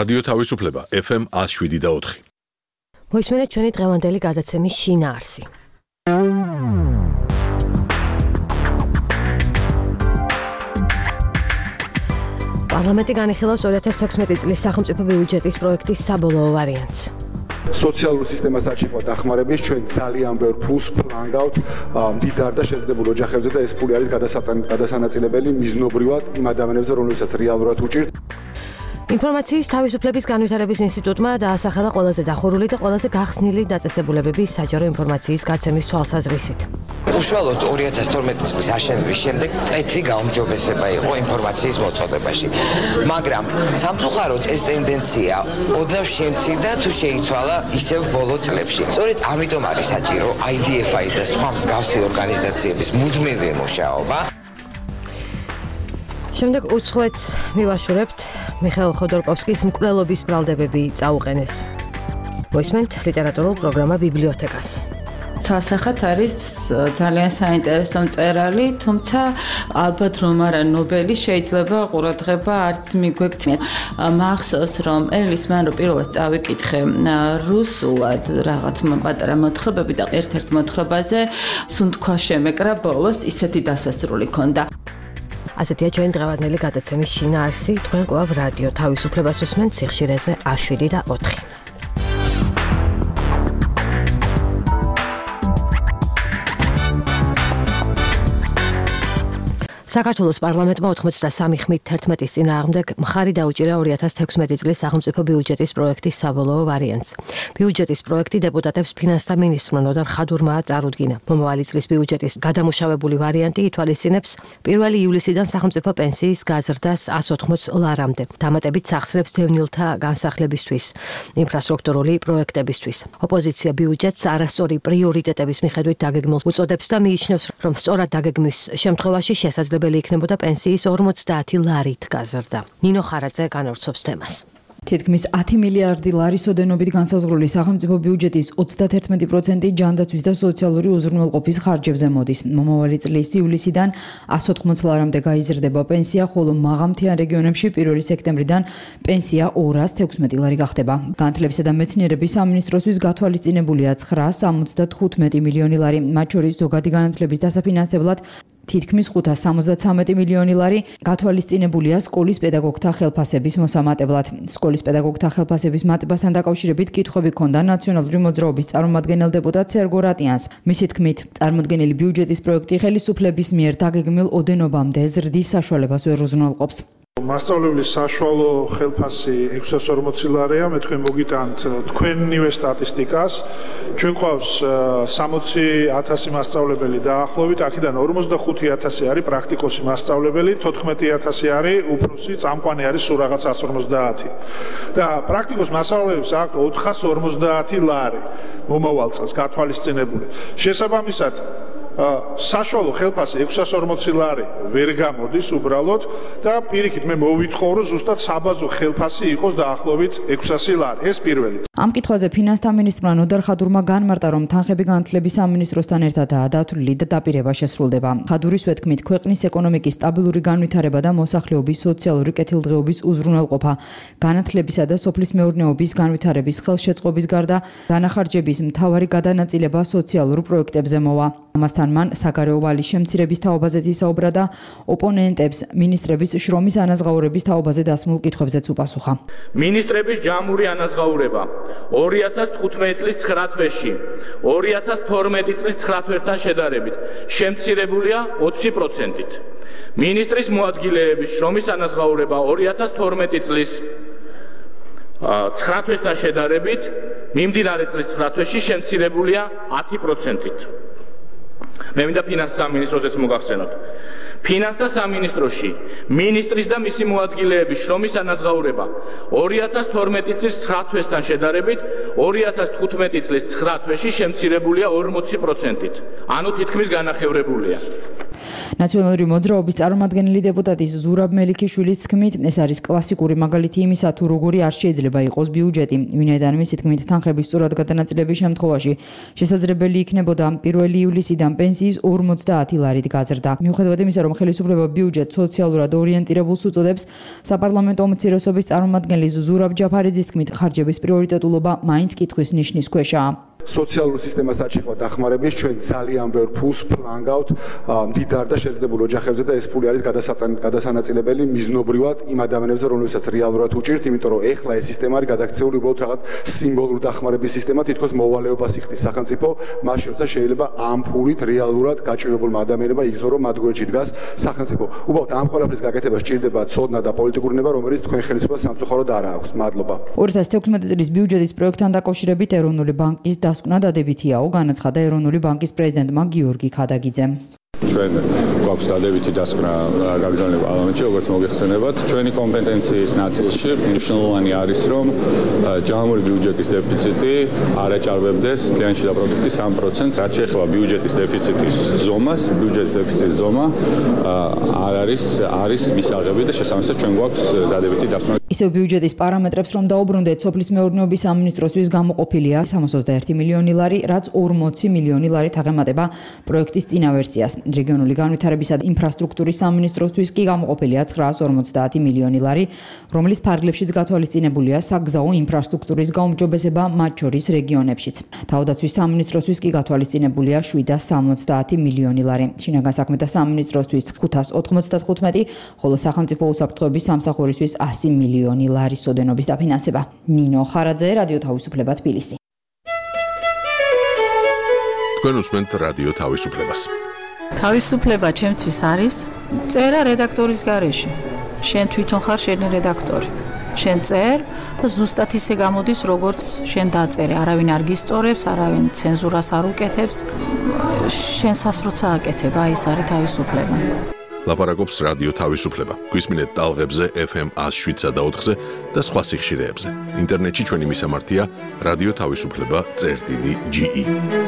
რადიო თავისუფლება FM 107.4. მოისმენთ ჩვენი დღევანდელი გადაცემის შინაარსი. პარლამენტი განიხილავს 2016 წლის სახელმწიფო ბიუჯეტის პროექტის საბოლოო ვარიანტს. სოციალურ სისტემას არჩევა დახმარების ჩვენ ძალიან ბევრ ფულს ვლანგავთ მდიდარ და შესაძლებლ ოჯახებზე და ეს ფული არის გადასანაწილებელი მიზნობრივად იმ ადამიანებზე, რომლებსაც რეალურად უჭირთ. ინფორმაციის თავისუფლების განვითარების ინსტიტუტმა დაასახელა ყველაზე დახურული და ყველაზე გახსნილი დაწესებულებები საჯარო ინფორმაციის გაცემის თვალსაზრისით. უშუალოდ 2012 წლის აშენების შემდეგ კეთრი გაუმჯობესება იყო ინფორმაციის მოწოდებაში. მაგრამ სამწუხაროდ ეს ტენდენცია ოდნავ შემცირდა თუ შეიცვალა ისევ ბოლო წლებში. სწორედ ამიტომ არის საჭირო IDFI-ის და სხვა მსგავსი ორგანიზაციების მუდმივი მუშაობა. შემდეგ უცხოეთს მივაშურებთ მიხეილ ხოდორკოვსკის მკვლელობის ბრალდებები წაუყენეს. მოისმენთ ლიტერატურულ პროგრამა ბიბლიოთეკას. სასახად არის ძალიან საინტერესო მწერალი, თუმცა ალბათ რომ არა ნობელი, შეიძლება ყურადღება არც მიგვექცია. მახსოვს რომ ელის მან რომ პირველად წავიკითხე რუსულად რაღაც პატარა მოთხრობები და ერთ-ერთ მოთხრობაზე სუნთქვა შემეკრა ბოლოს ისეთი დასასრული ქონდა. ასეთია ჩვენი დღევანდელი გადაცემის შინაარსი. თქვენ კვლავ რადიო თავისუფლებას უსმენთ სიხშირეზე A7 და 4. საქართველოს პარლამენტმა 83 ხმით 11-ის წინააღმდეგ მხარი დაუჭირა 2016 წლის სახელმწიფო ბიუჯეტის პროექტის საბოლოო ვარიანტს. ბიუჯეტის პროექტი დეპუტატებს ფინანსთა მინისტრმა ნოდარ ხადურმაა წარუდგინა. მომავალი წლის ბიუჯეტის გადამუშავებული ვარიანტი ითვალისწინებს 1 ივლისიდან სახელმწიფო პენსიის გაზრდას 180 ლარამდე, დამატებით სახსრებს დევნილთა განსახლებისთვის, ინფრასტრუქტურული პროექტებისთვის. ოპოზიცია ბიუჯეტს არასწორი პრიორიტეტების მიხედვით დაგეგმილს უწოდებს და მიიჩნევს, რომ სწორად დაგეგმვის შემთხვევაში შესაძლებელი იქნებოდა პენსიის 50 ლარით გაზრდა. ნინო ხარაძე განავრცობს თემას. თითქმის 10 მილიარდი ლარის ოდენობით განსაზღვრული სახელმწიფო ბიუჯეტის 31% ჯანდაცვის და სოციალური უზრუნველყოფის ხარჯებზე მოდის. მომავალი წლის ივლისიდან 180 ლარამდე გაიზრდება პენსია, ხოლო მაღალმთიან რეგიონებში 1 სექტემბრიდან პენსია 216 ლარი გახდება. განათლებისა და მეცნიერების სამინისტროსთვის გათვალისწინებულია 975 მილიონი ლარი, მათ შორის ზოგადი განათლების დასაფინანსებლად თითქმის 573 მილიონი ლარი გათვალისწინებულია სკოლის პედაგოგთა ხელფასების მოსამატებლად. სკოლის პედაგოგთა ხელფასების მატებასთან დაკავშირებით კითხვები ჰქონდა ნაციონალური მოძრაობის წარმომადგენელ დეპუტატ სერგო რატიანს. მისი თქმით, წარმოდგენილი ბიუჯეტის პროექტი ხელისუფლების მიერ დაგეგმილ ოდენობამდე ზრდის საშუალებას ვერ უზრუნველყოფს. მასწავლებლის საშუალო ხელფასი 640 ლარია, მე თქვენ მოგიტანთ თქვენივე სტატისტიკას. ჩვენ ყავს 60,000 მასწავლებელი დაახლოებით, აქედან 45,000 არის პრაქტიკოსი მასწავლებელი, 14,000 არის უფროსი, წამყვანი არის სულ რაღაც 150. და პრაქტიკოს მასწავლებლებს აქვს 450 ლარი მომავალ წელს გათვალისწინებული. შესაბამისად საშუალო ხელფასი 640 ლარი ვერ გამოდის უბრალოდ და პირიქით მე მოვითხოვ რომ ზუსტად საბაზო ხელფასი იყოს დაახლოებით 600 ლარი. ეს პირველი. ამ კითხვაზე ფინანსთა მინისტრმა ნოდარ ხადურმა განმარტა, რომ თანხები განათლების სამინისტროსთან ერთადაა დათვლილი და დაპირება შესრულდება. ხადურის ვეთქმით, ქვეყნის ეკონომიკის სტაბილური განვითარება და მოსახლეობის სოციალური კეთილდღეობის უზრუნველყოფა, განათლებისა და სოფლის მეურნეობის განვითარების ხელშეწყობის გარდა დანახარჯების მთავარი გადანაწილება სოციალურ პროექტებზე მოვა. ამასთან მან საგარეო ვალის შემცირების თაობაზეც ისაუბრა და ოპონენტებს მინისტრების შრომის ანაზღაურების თაობაზე დასმულ კითხვებზეც უპასუხა. მინისტრების ჯამური ანაზღაურება 2015 წლის 9 თვეში 2012 წლის 9 თვესთან შედარებით შემცირებულია 20%-ით. მინისტრის მოადგილეების შრომის ანაზღაურება 2012 წლის 9 თვესთან შედარებით მიმდინარე წლის 9 თვეში შემცირებულია 10%-ით. მე მინდა ფინანსთა სამინისტროზეც მოგახსენოთ. ფინანსთა სამინისტროში მინისტრის და მისი მოადგილეების შრომის ანაზღაურება 2012 წლის 9 თვესთან შედარებით 2015 წლის 9 თვეში შემცირებულია 40%-ით. ანუ თითქმის განახევრებულია. ნაციონალური მოძრაობის წარმომადგენელი დეპუტატი ზურაბ მელიქიშვილის თქმით, ეს არის კლასიკური მაგალითი იმისა, თუ როგორი არ შეიძლება იყოს ბიუჯეტი, ვინაიდან მისი თქმით თანხების სწორად გადანაწილების შემთხვევაში შესაძლებელი იქნებოდა 1 ივლისიდან მისდევენ პენსიის 50 ლარით გაზრდა. მიუხედავად იმისა, რომ ხელისუფლება ბიუჯეტს სოციალურად ორიენტირებულს უწოდებს, საპარლამენტო უმცირესობის წარმომადგენელი ზურაბ ჯაფარიძის თქმით, ხარჯების პრიორიტეტულობა მაინც კითხვის ნიშნის ქვეშაა. სოციალურ სისტემას არ შეხვდა დახმარების, ჩვენ ძალიან ბევრ ფულს ფლანგავთ მდიდარ და შეძლებულ ოჯახებზე და ეს ფული არის გადასანაწილებელი მიზნობრივად იმ ადამიანებზე, რომლებსაც რეალურად უჭირთ, იმიტომ რომ ეხლა ეს სისტემა არის გადაქცეული უბრალოდ რაღაც სიმბოლური დახმარების სისტემა, თითქოს მოვალეობას იხდის სახელმწიფო, მას როცა შეიძლება ამ ფულით რეალურად გაჭირებულმა ადამიანებმა იგრძნო, რომ მათ გვერდში დგას სახელმწიფო. უბრალოდ ამ ყველაფრის გაკეთება სჭირდება ცოდნა და პოლიტიკური ნება, რომელიც თქვენ ხელისუფლებას სამწუხაროდ არ აქვს. მადლობა. 2016 წლის ბიუჯეტის პროექტთან დაკავშირებით ეროვნული ბანკის დასკვნა დადებითიაო, განაცხადა ეროვნული ბანკის პრეზიდენტმა გიორგი ქადაგიძემ. ჩვენ გვაქვს დადებითი დასკვნა გაგზავნილი პარლამენტში, როგორც მოგეხსენებათ. ჩვენი კომპეტენციის ნაწილში მნიშვნელოვანი არის, რომ ჯამური ბიუჯეტის დეფიციტი არ აჭარბებდეს მთლიანი შიდა პროდუქტის 3%-ს. რაც შეეხება ბიუჯეტის დეფიციტის ზომას, ბიუჯეტის დეფიციტის ზომა არის მისაღები და შესაბამისად ჩვენ გვაქვს დადებითი დასკვნა. ისევ ბიუჯეტის პარამეტრებს რომ დაუბრუნდეთ, სოფლის მეურნეობის სამინისტროსთვის გამოყოფილია 321 მილიონი ლარი, რაც 40 მილიონი ლარით აღემატება პროექტის წინა ვერსიას. რეგიონული განვითარებისა და ინფრასტრუქტურის სამინისტროსთვის კი გამოყოფილია 950 მილიონი ლარი, რომლის ფარგლებშიც გათვალისწინებულია საგზაო ინფრასტრუქტურის გაუმჯობესება, მათ შორის რეგიონებშიც. თავდაცვის სამინისტროსთვის კი გათვალისწინებულია 770 მილიონი ლარი. შინაგან საქმეთა სამინისტროსთვის 595, ხოლო სახელმწიფო უსაფრთხოების სამსახურისთვის 100 მილიონი ლარის ოდენობის დაფინანსება. ნინო ხარაძე, რადიო თავისუფლება, თბილისი. თქვენ უსმენთ რადიო თავისუფლებას. თავისუფლება ჩემთვის არის წერა რედაქტორის გარეშე. შენ თვითონ ხარ შენი რედაქტორი. შენ წერ და ზუსტად ისე გამოდის, როგორც შენ დაწერე. არავინ არ გისწორებს, არავინ ცენზურას არ უკეთებს. შენსას როცა აკეთებ, აი ეს არის თავისუფლება. ლაპარაკობს რადიო თავისუფლება. გვისმინეთ ტალღებზე FM 107.4-ზე და სხვა სიხშირეებზე. ინტერნეტში ჩვენი მისამართია რადიო თავისუფლება.ge.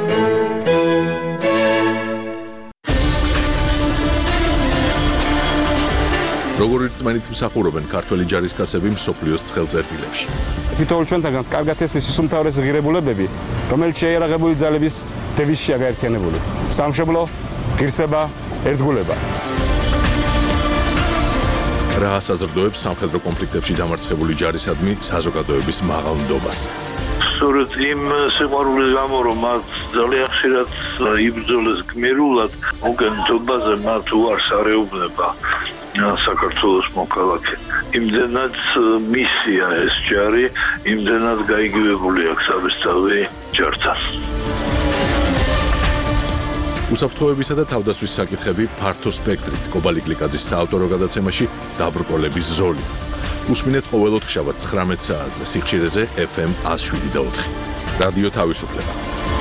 როგორი რწმენით მსახურობენ ქართველი ჯარისკაცები მსოფლიოს ცხელწერტილებში. თითოეულ ჩვენთანაც კარგად ესმის ის უმთავრესი ღირებულებები, რომელიც შეიარაღებული ძალების დევიზშია გაერთიანებული. სამშობლო, ღირსება, ერთგულება. რა ასაზრდოებს სამხედრო კონფლიქტებში დამარცხებული ჯარისადმი საზოგადოების მაღალ ნდობას. სწორედ იმ სიყვარულის გამო, რომ მათ ძალიან ხშირად იბრძოლეს გმირულად, მოგენთობაზე მათ უარს არეუბნება საქართველოს მოქალაქე. იმდენად მისია ეს ჯარი, იმდენად გაიგივებული აქვს საბესთავი ჯართან. უსაფრთხოებისა და თავდაცვის საკითხები ფართო სპექტრით. კობალი გლიკაძის საავტორო გადაცემაში დაბრკოლების ზოლი. უსმინეთ ყოველ ოთხშაბათს 19 საათზე სიხშირეზე FM 107.4. რადიო თავისუფლება.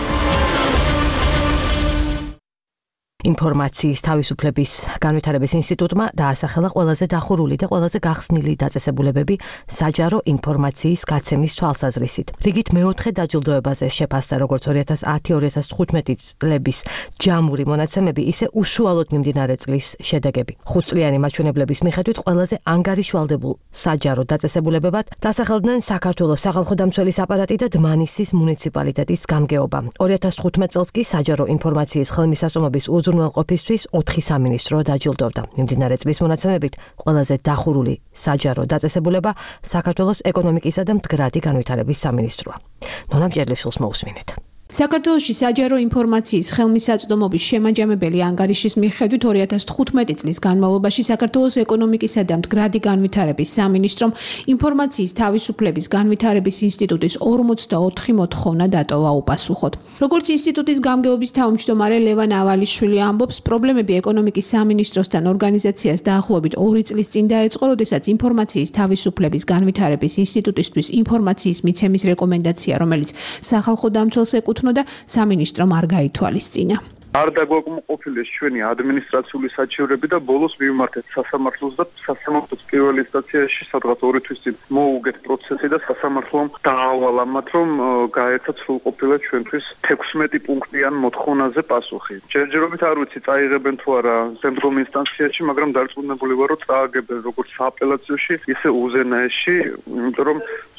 ინფორმაციის თავისუფლების განვითარების ინსტიტუტმა დაასახელა ყველაზე დახურული და ყველაზე გახსნილი დაწესებულებები საჯარო ინფორმაციის გაცემის თვალსაზრისით. რიგით მეოთხე დაჯილდოებაზე შეფასდა როგორც 2010-2015 წლების ჯამური მონაცემები, ისე უშუალოდ მიმდინარე წლის შედეგები. 5 წლიანი მაჩვენებლების მიხედვით ყველაზე ანგარიშვალდებულ საჯარო დაწესებულებებად დასახელდნენ საქართველოს სახალხო დამცველის აპარატი და დმანისის მუნიციპალიტეტის გამგეობა. 2015 წელს კი საჯარო ინფორმაციის ხელმისაწვდომობის უზრუნველყოფისთვის 4 სამინისტრო დაჯილდოვდა. მიმდინარე წლის მონაცემებით ყველაზე დახურული საჯარო დაწესებულება საქართველოს ეკონომიკისა და მდგრადი განვითარების სამინისტროა. ნონა მჭერლიშვილს მოусმინეთ. საქართველოში საჯარო ინფორმაციის ხელმისაწვდომობის შემაჯამებელი ანგარიშის მიხედვით 2015 წლის განმავლობაში საქართველოს ეკონომიკისა და მდგრადი განვითარების სამინისტრომ ინფორმაციის თავისუფლების განვითარების ინსტიტუტის 44 მოთხოვნა დატოვა უპასუხოდ. როგორც ინსტიტუტის გამგეობის თავმჯდომარე ლევან ავალიშვილი ამბობს, პრობლემები ეკონომიკის სამინისტროსთან ორგანიზაციას დაახლოებით 2 წლის წინ დაეწყო, როდესაც ინფორმაციის თავისუფლების განვითარების ინსტიტუტისთვის ინფორმაციის მიცემის რეკომენდაცია, რომელიც სახალხო დამცველს ეკუთვნოდა და სამინისტრომ არ გაითვალისწინა. არ დაგვაკმაყოფილეს ჩვენი ადმინისტრაციული საჩივრები და ბოლოს მივმართეთ სასამართლოს და სასამართლოს პირველ ინსტანციაში სადღაც 2 თვის წინ მოუგეთ პროცესი და სასამართლომ დაავალა მათ, რომ გაერთად სრულყოფილად ჩვენთვის 16 პუნქტიან მოთხოვნაზე პასუხი. ჯერჯერობით არ ვიცი წაიღებენ თუ არა შემდგომ ინსტანციაში, მაგრამ დარწმუნებული ვარ, რომ წააგებენ როგორც სააპელაციოში, ისე უზენაესში, იმიტომ რომ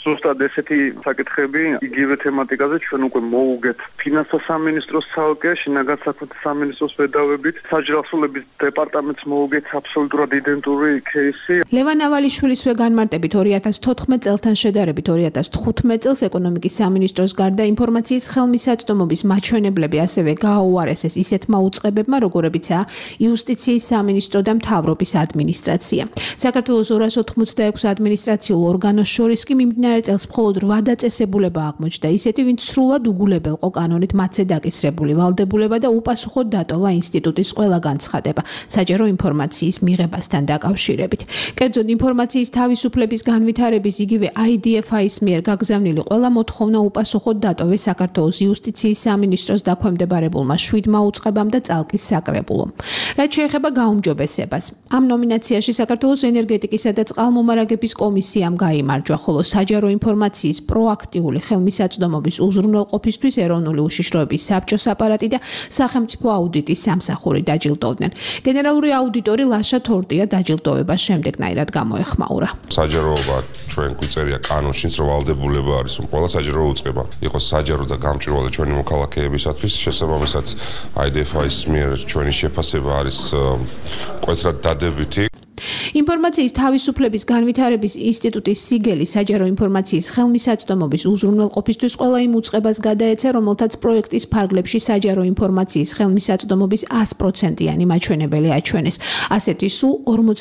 ზუსტად ესეთი საკითხები იგივე თემატიკაზე ჩვენ უკვე მოუგეთ ფინანსთა სამინისტროს ცალკე, შინაგან საქმეთა სამინისტროს ვედავებით, საჯარისულების დეპარტამენტს მოუგეთ აბსოლუტურად იდენტური кейსი. ლევან ავალიშვილისვე განმარტებით 2014 წელთან შედარებით 2015 წელს ეკონომიკის სამინისტროს გარდა ინფორმაციის ხელმისაწვდომობის მაჩვენებლები ასევე გააუარესეს ისეთმა უწყებებმა, როგორებიცაა იუსტიციის სამინისტრო და მთავრობის ადმინისტრაცია. საქართველოს 286 ადმინისტრაციულ ორგანოს შორის კი მიმდინარე წელს მხოლოდ 8 დაწესებულება აღმოჩნდა, ისეთი, ვინც სრულად უგულებელყო კანონით მათზე დაკისრებული ვალდებულება და უპასუხოდ დატოვა ინსტიტუტის ყველა განცხადება საჯარო ინფორმაციის მიღებასთან დაკავშირებით. კერძოდ ინფორმაციის თავისუფლების განვითარების იგივე IDFI-ის მიერ გაგზავნილი ყველა მოთხოვნა უპასუხოდ დატოვეს საქართველოს იუსტიციის სამინისტროს დაქვემდებარებულმა 7 უწყებამ და წალკის საკრებულომ. რაც შეეხება გაუმჯობესებას, ამ ნომინაციაში საქართველოს ენერგეტიკისა და წყალმომარაგების კომისიამ გაიმარჯვა, ხოლო საჯარო ინფორმაციის პროაქტიული ხელმისაწვდომობის უზრუნველყოფისთვის ეროვნული უშიშროების საბჭოს აპარატი და სახელმწიფო აუდიტის სამსახური დაჯილდოვდნენ. გენერალური აუდიტორი ლაშა თორტია დაჯილდოვებას შემდეგნაირად გამოეხმაურა. საჯაროობა ჩვენ გვიწერია კანონშიც, რომ ვალდებულება არის, რომ ყველა საჯარო უწყება იყოს საჯარო და გამჭვირვალე ჩვენი მოქალაქეებისათვის. შესაბამისად, IDFI-ის მიერ ჩვენი შეფასება არის მკვეთრად დადებითი. ინფორმაციის თავისუფლების განვითარების ინსტიტუტის სიგელი საჯარო ინფორმაციის ხელმისაწვდომობის უზრუნველყოფისთვის ყველა იმ უწყებას გადაეცა, რომელთაც პროექტის ფარგლებში საჯარო ინფორმაციის ხელმისაწვდომობის 100%-იანი მაჩვენებელი აჩვენეს. ასეთი სულ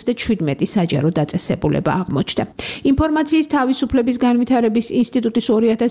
57 საჯარო დაწესებულება აღმოჩნდა. ინფორმაციის თავისუფლების განვითარების ინსტიტუტის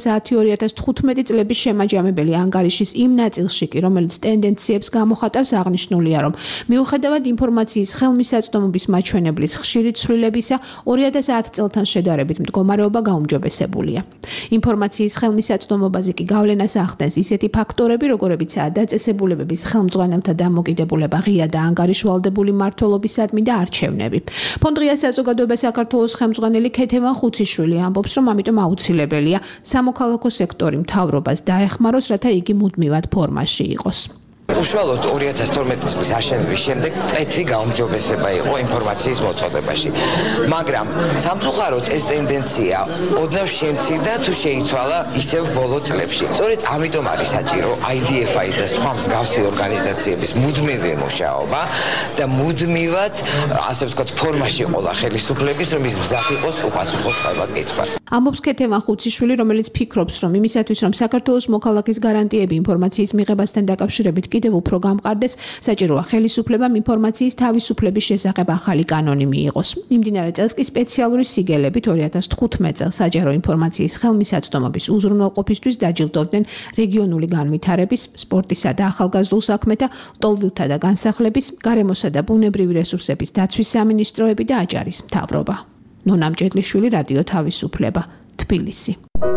2010-2015 წლების შემაჯამებელი ანგარიშის იმ ნაწილში კი, რომელიც ტენდენციებს გამოხატავს, აღნიშნულია, რომ მიუხედავად ინფორმაციის ხელმისაწვდომობის მაჩვენებლის ხშირი ცვლილებისა 2010 წელთან შედარებით მდგომარეობა გაუმჯობესებულია. ინფორმაციის ხელმისაწვდომობაზე კი გავლენას ახდენს ისეთი ფაქტორები, როგორებიცაა დაწესებულებების ხელმძღვანელთა დამოკიდებულება ღია და ანგარიშვალდებული მმართველობისადმი და არჩევნები. ფონდ-ღია საზოგადოება საქართველოს ხელმძღვანელი ქეთევან ხუციშვილი ამბობს, რომ ამიტომ აუცილებელია სამოქალაქო სექტორი მთავრობას დაეხმაროს, რათა იგი მუდმივად ფორმაში იყოს. უშუალოდ 2012 წლის აშენების შემდეგ კეთრი გაუმჯობესება იყო ინფორმაციის მოწოდებაში. მაგრამ სამწუხაროდ ეს ტენდენცია ოდნავ შემცირდა თუ შეიცვალა ისევ ბოლო წლებში. სწორედ ამიტომ არის საჭირო IDFI-ის და სხვა მსგავსი ორგანიზაციების მუდმივი მუშაობა და მუდმივად, ასე ვთქვათ, ფორმაში ყოლა ხელისუფლების, რომ ის მზად იყოს უპასუხოს ყველა კითხვას. ამბობს ქეთევან ხუციშვილი, რომელიც ფიქრობს, რომ იმისათვის, რომ საქართველოს მოქალაქის გარანტიები ინფორმაციის მიღებასთან დაკავშირებით კიდევ უფრო გამყარდეს, საჭიროა ხელისუფლებამ ინფორმაციის თავისუფლების შესახებ ახალი კანონი მიიღოს. მიმდინარე წელს კი სპეციალური სიგელებით 2015 წელს საჯარო ინფორმაციის ხელმისაწვდომობის უზრუნველყოფისთვის დაჯილდოვდნენ რეგიონული განვითარების, სპორტისა და ახალგაზრდულ საქმეთა, ლტოლვილთა და განსახლების, გარემოსა და ბუნებრივი რესურსების დაცვის სამინისტროები და აჭარის მთავრობა. ნონა მჭედლიშვილი, რადიო თავისუფლება, თბილისი.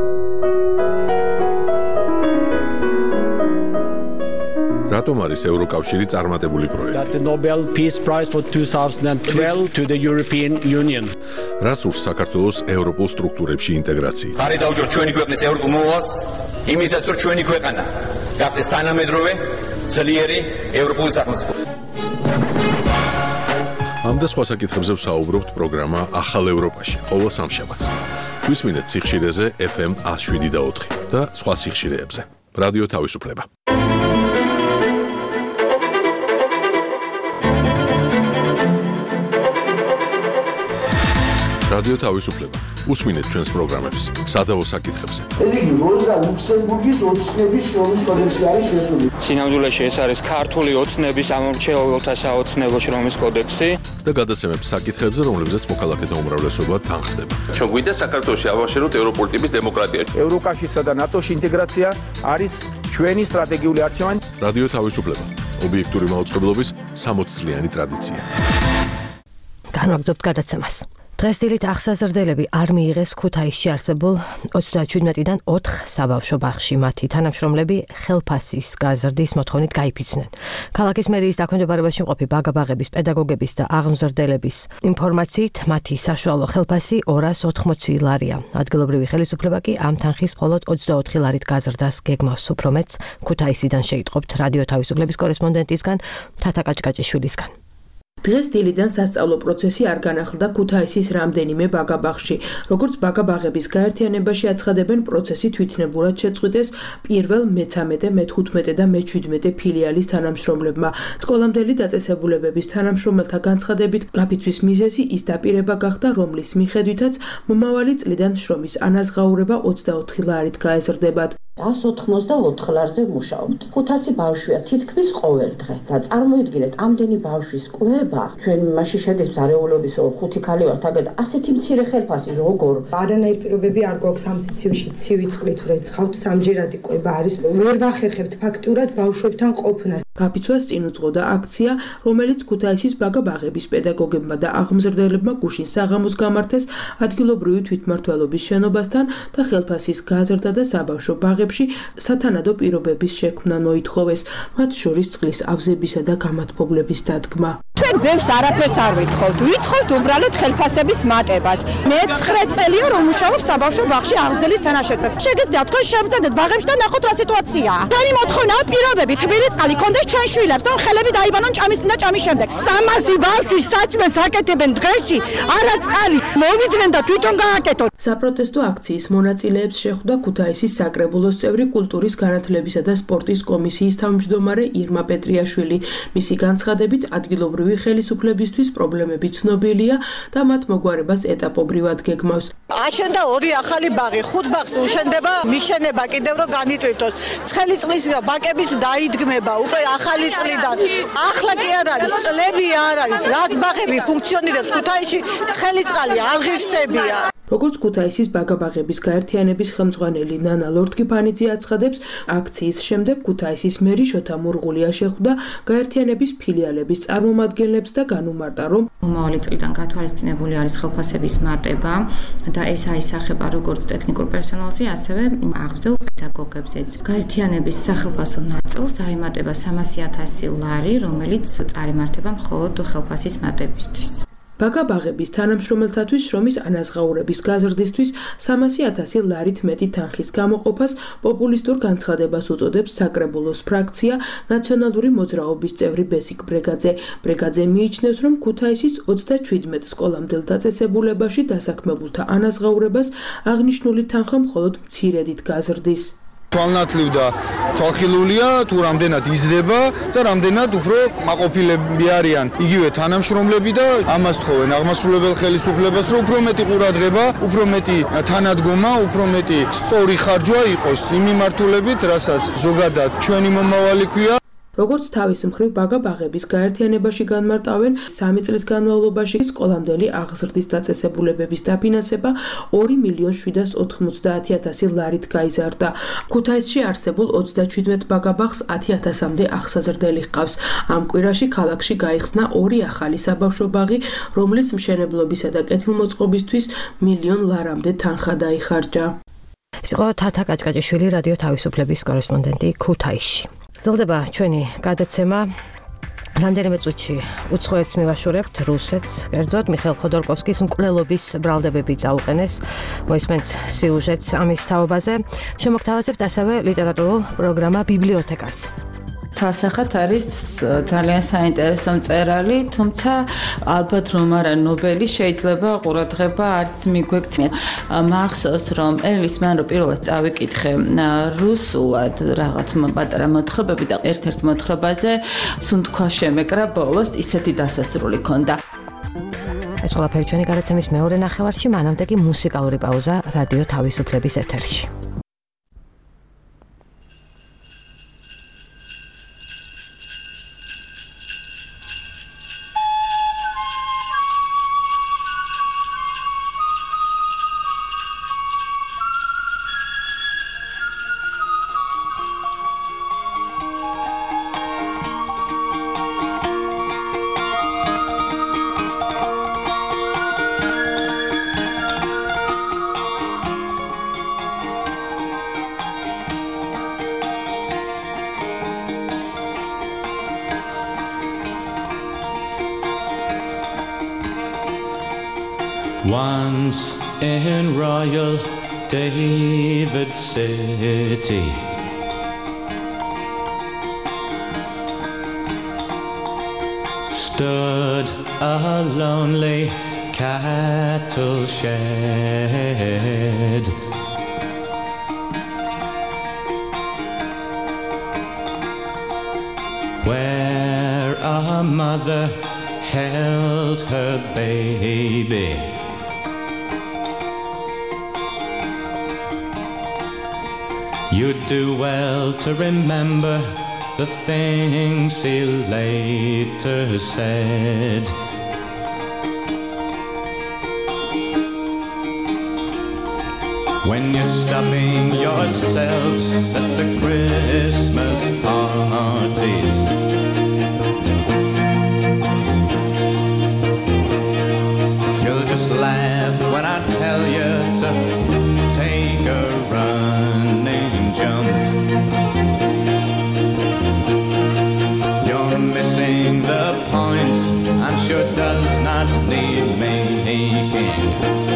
რატომ არის ევროკავშირი წარმატებული პროექტი? The Nobel Peace Prize for 2012 to the European Union. რას ურს საქართველოს ევროპულ სტრუქტურებში ინტეგრაციით? ხარი დაუჭროთ ჩვენი ქვეყნის ევროპულ მოვალს, იმისაც რომ ჩვენი ქვეყანა გახდეს თანამედროვე, ძლიერი ევროპული სახელმწიფო. ამ და სხვა საკითხებზე ვსაუბრობთ პროგრამა ახალ ევროპაში, ყოველ სამშაბათს. გვისმინეთ სიხშირეზე FM 107.4 და სხვა სიხშირეებზე. რადიო თავისუფლება. რადიო თავისუფლება. უსმინეთ ჩვენს პროგრამებს სადავო საკითხებზე. ეს იგი როზა ლუქსემბურგის ოცნების შრომის კოდექსი არის შესული. სინამდვილეში ეს არის ქართული ოცნების ამორჩეულთა საოცნებო შრომის კოდექსი და გადაცემებს საკითხებზე, რომლებზეც მოქალაქეთა უმრავლესობა თანხდება. ჩვენ გვინდა საქართველოში ავაშენოთ ევროპული ტიპის დემოკრატია. ევროკავშირსა და ნატოში ინტეგრაცია არის ჩვენი სტრატეგიული არჩევანი. რადიო თავისუფლება. ობიექტური მაუწყებლობის 60 წლიანი ტრადიცია. განვაგრძობთ გადაცემას. დღეს დილით აღსაზრდელები არ მიიღეს ქუთაისში არსებულ 37-დან 4 საბავშვო ბაღში. მათი თანამშრომლები ხელფასის გაზრდის მოთხოვნით გაიფიცნენ. ქალაქის მერიის დაქვემდებარებაში მყოფი ბაგაბაღების პედაგოგების და აღმზრდელების ინფორმაციით, მათი საშუალო ხელფასი 280 ლარია. ადგილობრივი ხელისუფლება კი ამ თანხის მხოლოდ 24 ლარით გაზრდას გეგმავს. უფრო მეტს ქუთაისიდან შეიტყობთ რადიო თავისუფლების კორესპონდენტისგან თათა კაჭკაჭიშვილისგან. დღეს დილიდან სასწავლო პროცესი არ განახლდა ქუთაისის რამდენიმე ბაგაბაღში. როგორც ბაგაბაღების გაერთიანებაში აცხადებენ, პროცესი თვითნებურად შეწყვიტეს პირველ მე-13, მე-15 და მე-17 ფილიალის თანამშრომლებმა. სკოლამდელი დაწესებულებების თანამშრომელთა განცხადებით, გაფიცვის მიზეზი ის დაპირება გახდა, რომლის მიხედვითაც მომავალი წლიდან შრომის ანაზღაურება 24 ლარით გაეზრდებათ. 184 ლარზე ვმუშაობთ. 500 ბავშვია თითქმის ყოველ დღე და წარმოიდგინეთ, ამდენი ბავშვის კვება, ჩვენ მასში შედის მზარეულობის 5 ქალი ვართ, აგეთ ასეთი მცირე ხელფასი როგორ? არანაირი პირობები არ გვაქვს ამ სიცივში, ცივი წყლით ვრეცხავთ, სამჯერადი კვება არის. ვერ ვახერხებთ ფაქტურად ბავშვებთან ყოფნას. გაფიცვას წინ უძღოდა აქცია, რომელიც ქუთაისის ბაგაბაღების პედაგოგებმა და აღმზრდელებმა გუშინ საღამოს გამართეს ადგილობრივი თვითმმართველობის შენობასთან და ხელფასის გაზრდა და საბავშვო ბაღებში სათანადო პირობების შექმნა მოითხოვეს, მათ შორის წყლის ავზებისა და გამათბობლების დადგმა. ჩვენ ბევრს არაფერს არ ვითხოვთ, ვითხოვთ უბრალოდ ხელფასების მატებას. მე 9 წელია რომ ვმუშაობ საბავშვო ბაღში აღზრდილის თანაშემწედ. შეგეძლოთ თქვენ შევძენდეთ ბაღებში და ნახოთ რა სიტუაციაა. ჩვენი მოთხოვნაა პირობები, თბილი წყალი კონდეს ჩვენ შვილებს, რომ ხელები დაიბანონ ჭამის და ჭამის შემდეგ. 300 ბავშვის საჭმელს აკეთებენ დღეში, არა წყალი. მოვიდნენ და თვითონ გააკეთოთ. საპროტესტო აქციის მონაწილეებს შეხვდა ქუთაისის საკრებულოს წევრი კულტურის განათლებისა და სპორტის კომისიის თავმჯდომარე ირმა პეტრიაშვილი. მისი განცხადებით, ადგილობრივი ხელისუფლებისთვის პრობლემები ცნობილია და მათ მოგვარებას ეტაპობრივად გეგმავს. აშენდა 2 ახალი ბაღი, 5 ბაღს უშენდება, მიშენება კიდევ რომ განიტვირთოს. ცხელი წყლის ბაკებიც დაიდგმება უკვე ახალი წლიდან. ახლა კი არ არის, წლები არ არის, რაც ბაღები ფუნქციონირებს ქუთაისში, ცხელი წყალი არ ღირსებია. როგორც ქუთაისის ბაგაბაღების გაერთიანების ხელმძღვანელი ნანა ლორთქიფანიძე აცხადებს, აქციის შემდეგ ქუთაისის მერი შოთა მურღულია შეხვდა გაერთიანების ფილიალების წარმომადგენლებს და განუმარტა, რომ მომავალი წლიდან გათვალისწინებული არის ხელფასების მატება და ეს აისახება როგორც ტექნიკურ პერსონალზე, ასევე აღზრდილ პედაგოგებზეც. გაერთიანების სახელფასო ნაწილს დაემატება 300,000 ლარი, რომელიც წარიმართება მხოლოდ ხელფასის მატებისთვის. ბაგაბაღების თანამშრომელთათვის შრომის ანაზღაურების გაზრდისთვის 300,000 ლარით მეტი თანხის გამოყოფას პოპულისტურ განცხადებას უწოდებს საკრებულოს ფრაქცია ნაციონალური მოძრაობის წევრი ბესიკ ბრეგაძე. ბრეგაძე მიიჩნევს, რომ ქუთაისის 37 სკოლამდელ დაწესებულებაში დასაქმებულთა ანაზღაურებას აღნიშნული თანხა მხოლოდ მცირედით გაზრდის. თვალნათლივ და თვალხილულია თუ რამდენად იზრდება და რამდენად უფრო მაყოფილები არიან იგივე თანამშრომლები და ამას თხოვენ აღმასრულებელ ხელისუფლებას, რომ უფრო მეტი ყურადღება, უფრო მეტი თანადგომა, უფრო მეტი სწორი ხარჯვა იყოს იმ მიმართულებით, რასაც ზოგადად ჩვენი მომავალი ქვია. როგორც თავის მხრივ ბაგაბაღების გაერთიანებაში განმარტავენ, 3 წლის განმავლობაში სკოლამდელი აღზრდის დაწესებულებების დაფინანსება 2,790,000 ლარით გაიზარდა. ქუთაისში არსებულ 37 ბაგაბაღს 10,000-მდე აღსაზრდელი ჰყავს. ამ კვირაში ქალაქში გაიხსნა 2 ახალი საბავშვო ბაღი, რომლის მშენებლობისა და კეთილმოწყობისთვის 1,000,000 ლარამდე თანხა დაიხარჯა. ის იყო თათა კაჭკაჭიშვილი, რადიო თავისუფლების კორესპონდენტი ქუთაისში. ძლდება ჩვენი გადაცემა. რამდენიმე წუთში უცხოეთს მივაშურებთ, რუსეთს, კერძოდ მიხეილ ხოდორკოვსკის მკვლელობის ბრალდებები წაუყენეს. მოისმენთ სიუჟეტს ამის თაობაზე. შემოგთავაზებთ ასევე ლიტერატურულ პროგრამა ბიბლიოთეკას. სასახად არის ძალიან საინტერესო მწერალი, თუმცა ალბათ რომ არა ნობელი, შეიძლება ყურადღება არც მიგვექცია. მახსოვს რომ ელის მან რომ პირველად წავიკითხე რუსულად რაღაც პატარა მოთხრობები და ერთ-ერთ მოთხრობაზე სუნთქვა შემეკრა, ბოლოს ისეთი დასასრული ჰქონდა. ეს ყველაფერი ჩვენი გადაცემის მეორე ნახევარში, მანამდე კი მუსიკალური პაუზა რადიო თავისუფლების ეთერში. Once in Royal David City, stood a lonely cattle shed. Where a mother held her baby. You'd do well to remember the things he later said. When you're stuffing yourselves at the Christmas parties, you'll just laugh when I tell you to take a running jump. You're missing the point, I'm sure does not need making.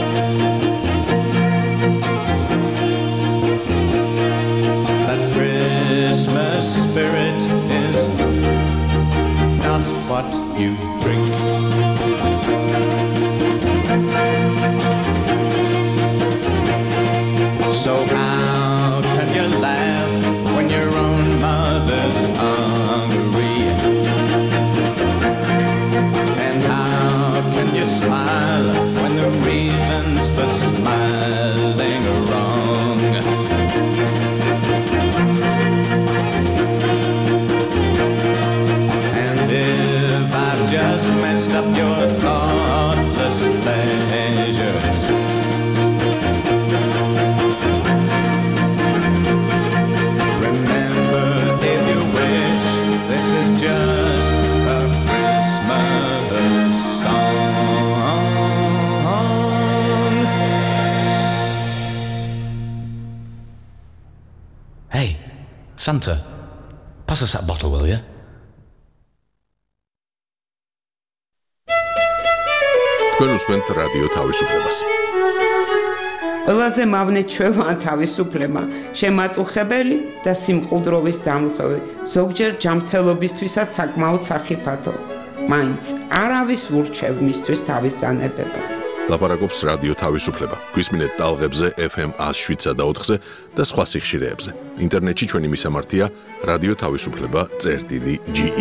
That Christmas spirit is not what you drink. So how can you laugh when your own mother's hungry? And how can you smile when the reasons for smiling are wrong? And if I've just messed up your thoughtless pleasures, remember if you wish, this is just a Christmas song. Hey, Santa, pass us that bottle, will you? თქვენ უსმენთ რადიო თავისუფლებას. ყველაზე მავნე ჩვევაა თავისუფლება, შემაწუხებელი და სიმყუდროვის დამხევი, ზოგჯერ ჯანმრთელობისთვისაც საკმაოდ სახიფათო. მაინც არავის ურჩევ მისთვის თავის დანებებას. ლაპარაკობს რადიო თავისუფლება. გვისმინეთ ტალღებზე FM 107-სა და 4-ზე და სხვა სიხშირეებზე. ინტერნეტში ჩვენი მისამართია რადიო თავისუფლება.ge.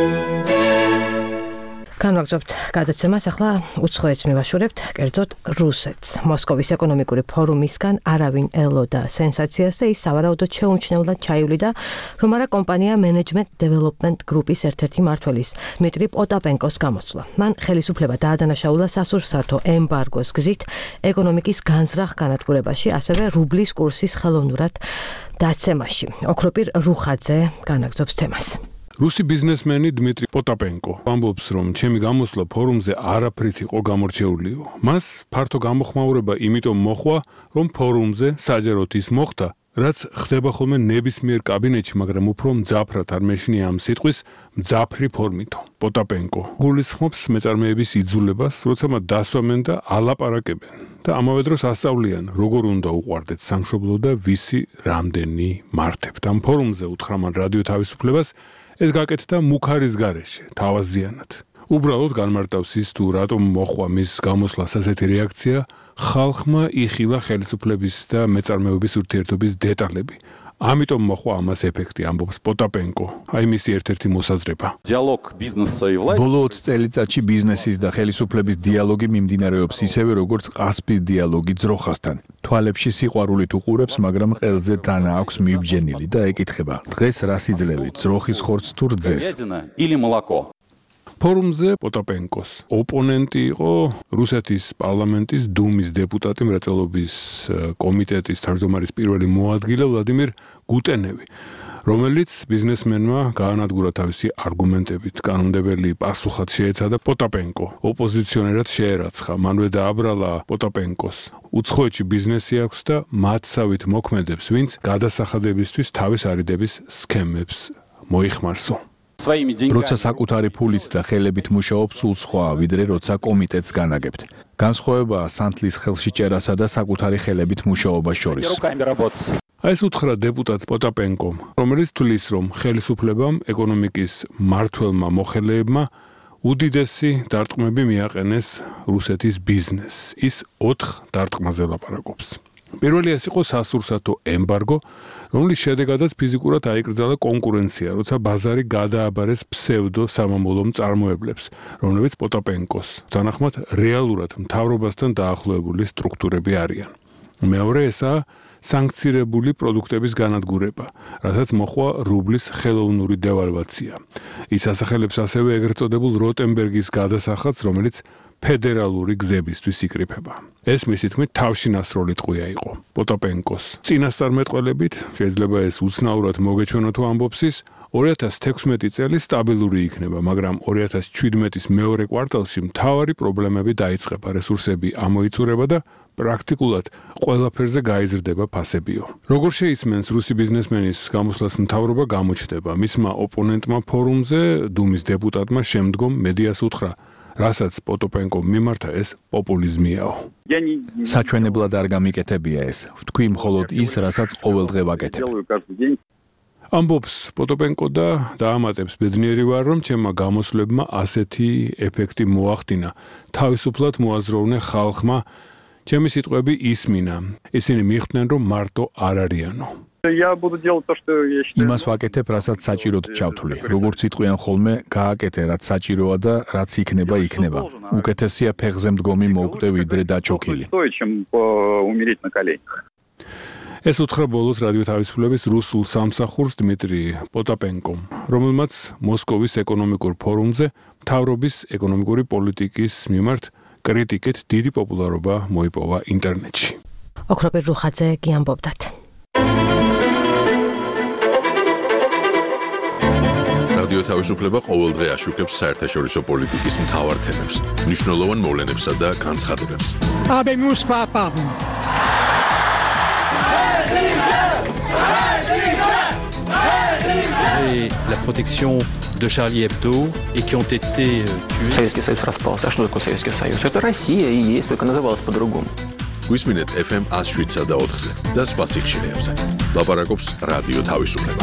განვაგრძობთ გადაცემას, ახლა უცხოეთს მივაშორებთ, კერძოდ რუსეთს. მოსკოვის ეკონომიკური ფორუმისგან არავინ ელოდა სენსაციას და ის სავარაუდოდ შეუმჩნევლად ჩაივლიდა, რომ არა კომპანია Management Development Group-ის ერთ-ერთი მმართველის, დმიტრი პოტაპენკოს გამოსვლა. მან ხელისუფლება დაადანაშაულა სასურსათო ემბარგოს გზით ეკონომიკის განზრახ განადგურებაში, ასევე რუბლის კურსის ხელოვნურად დაცემაში. ოქროპირ რუხაძე განაგრძობს თემას. რუსი ბიზნესმენი დმიტრი პოტაპენკო ამბობს, რომ ჩემი გამოსვლა ფორუმზე არაფრით იყო გამორჩეულიო. მას ფართო გამოხმაურება იმიტომ მოხვა, რომ ფორუმზე საჯაროდ ის მოხდა, რაც ხდება ხოლმე ნებისმიერ კაბინეტში, მაგრამ უფრო მძაფრად არ მეშინია ამ სიტყვის მძაფრი ფორმითო. პოტაპენკო გულისხმობს მეწარმეების იძულებას, როცა მათ დასვამენ და ალაპარაკებენ და ამავე დროს ასწავლიან, როგორ უნდა უყვარდეთ სამშობლო და ვისი რამდენი მართებთ. ამ ფორუმზე უთხრა მან რადიო თავისუფლებას ეს გაკეთდა მუქარის გარეშე, თავაზიანად. უბრალოდ განმარტავს ის, თუ რატომ მოხვა მის გამოსვლას ასეთი რეაქცია, ხალხმა იხილა ხელისუფლების და მეწარმეობის ურთიერთობის დეტალები. ამიტომ მოხვა ამას ეფექტი, ამბობს პოტაპენკო. აი მისი ერთ-ერთი მოსაზრება. ბოლო 20 წელიწადში ბიზნესის და ხელისუფლების დიალოგი მიმდინარეობს ისევე, როგორც ყასპის დიალოგი ძროხასთან. თვალებში სიყვარულით უყურებს, მაგრამ ყელზე დანა აქვს მიბჯენილი და ეკითხება: დღეს რა სიძლევით, ძროხის ხორცს თუ რძეს? ფორუმზე პოტაპენკოს ოპონენტი იყო რუსეთის პარლამენტის დუმის დეპუტატი, მრეწველობის კომიტეტის თავმჯდომარის პირველი მოადგილე ვლადიმირ გუტენევი, რომელიც ბიზნესმენმა გაანადგურა თავისი არგუმენტებით. კანონმდებელი პასუხად შეეცადა პოტაპენკო. ოპოზიციონერად შეერაცხა, მანვე დააბრალა პოტაპენკოს. უცხოეთში ბიზნესი აქვს და მათსავით მოქმედებს, ვინც გადასახადებისთვის თავის არიდების სქემებს მოიხმარსო. როცა საკუთარი ფულით და ხელებით მუშაობს, სულ სხვაა, ვიდრე როცა კომიტეტს განაგებთ. განსხვავებაა სანთლის ხელში ჭერასა და საკუთარი ხელებით მუშაობას შორის. ეს უთხრა დეპუტატს პოტაპენკომ, რომელიც თვლის, რომ ხელისუფლებამ, ეკონომიკის მმართველმა მოხელეებმა უდიდესი დარტყმები მიაყენეს რუსეთის ბიზნესს. ის 4 დარტყმაზე ლაპარაკობს. პირველი ეს იყო სასურსათო ემბარგო, რომლის შედეგადაც ფიზიკურად აიკრძალა კონკურენცია, როცა ბაზარი გადააბარეს ფსევდო სამამულო მწარმოებლებს, რომლებიც პოტაპენკოს თანახმად რეალურად მთავრობასთან დაახლოებული სტრუქტურები არიან. მეორე ესაა სანქცირებული პროდუქტების განადგურება, რასაც მოჰყვა რუბლის ხელოვნური დევალვაცია. ის ასახელებს ასევე ეგრეთ წოდებულ როტენბერგის გადასახადს, რომელიც ფედერალური გზებისთვის იკრიფება. ეს მისი თქმით თავშინასროლი ტყვია იყო. პოტაპენკოს წინასწარმეტყველებით შეიძლება ეს უცნაურად მოგეჩვენო თუ ამბობს ის 2016 წელი სტაბილური იქნება, მაგრამ 2017-ის მეორე კვარტალში მთავარი პრობლემები დაიწყება, რესურსები ამოიცურება და პრაქტიკულად ყველაფერზე გაიზრდება ფასებიო. როგორ შეისმენს რუსი ბიზნესმენის გამოსვლას მთავრობა გამოჩნდება. მისმა ოპონენტმა ფორუმზე დუმის დეპუტატმა შემდგომ მედიას უთხრა, რასაც პოტაპენკომ მიმართა ეს პოპულიზმიაო. საჩვენებლად არ გამიკეთებია ეს. ვთქვი მხოლოდ ის, რასაც ყოველდღე ვაკეთებ. ამბობს პოტაპენკო და დაამატებს, ბედნიერი ვარ, რომ ჩემმა გამოსვლებმა ასეთი ეფექტი მოახდინა. თავისუფლად მოაზროვნე ხალხმა, ჩემი სიტყვები ისმინა. ისინი მიხვდნენ, რომ მარტო არ არიანო. იმას ვაკეთებ, რასაც საჭიროდ ჩავთვლი. როგორც იტყვიან ხოლმე, გააკეთე, რაც საჭიროა და რაც იქნება, იქნება. უკეთესია ფეხზე მდგომი მოუკვდე, ვიდრე დაჩოქილი. ეს უთხრა ბოლოს რადიო თავისუფლების რუსულ სამსახურს დმიტრი პოტაპენკომ, რომელმაც მოსკოვის ეკონომიკურ ფორუმზე მთავრობის ეკონომიკური პოლიტიკის მიმართ კრიტიკით დიდი პოპულარობა მოიპოვა ინტერნეტში. ოქროპირ რუხაძე კი ამბობდათ. რადიო თავისუფლება ყოველდღე აშუქებს საერთაშორისო პოლიტიკის მთავარ თემებს, მნიშვნელოვან მოვლენებსა და განცხადებებს. Et la protection de Charlie Hebdo et qui ont été tués. Советский Союз распался. А что такое Советский Союз? Это Россия и есть, только называлась по-другому. გვისმინეთ FM 107 და 4-ზე და სხვა სიხშირეებზე. ლაპარაკობს რადიო თავისუფლება.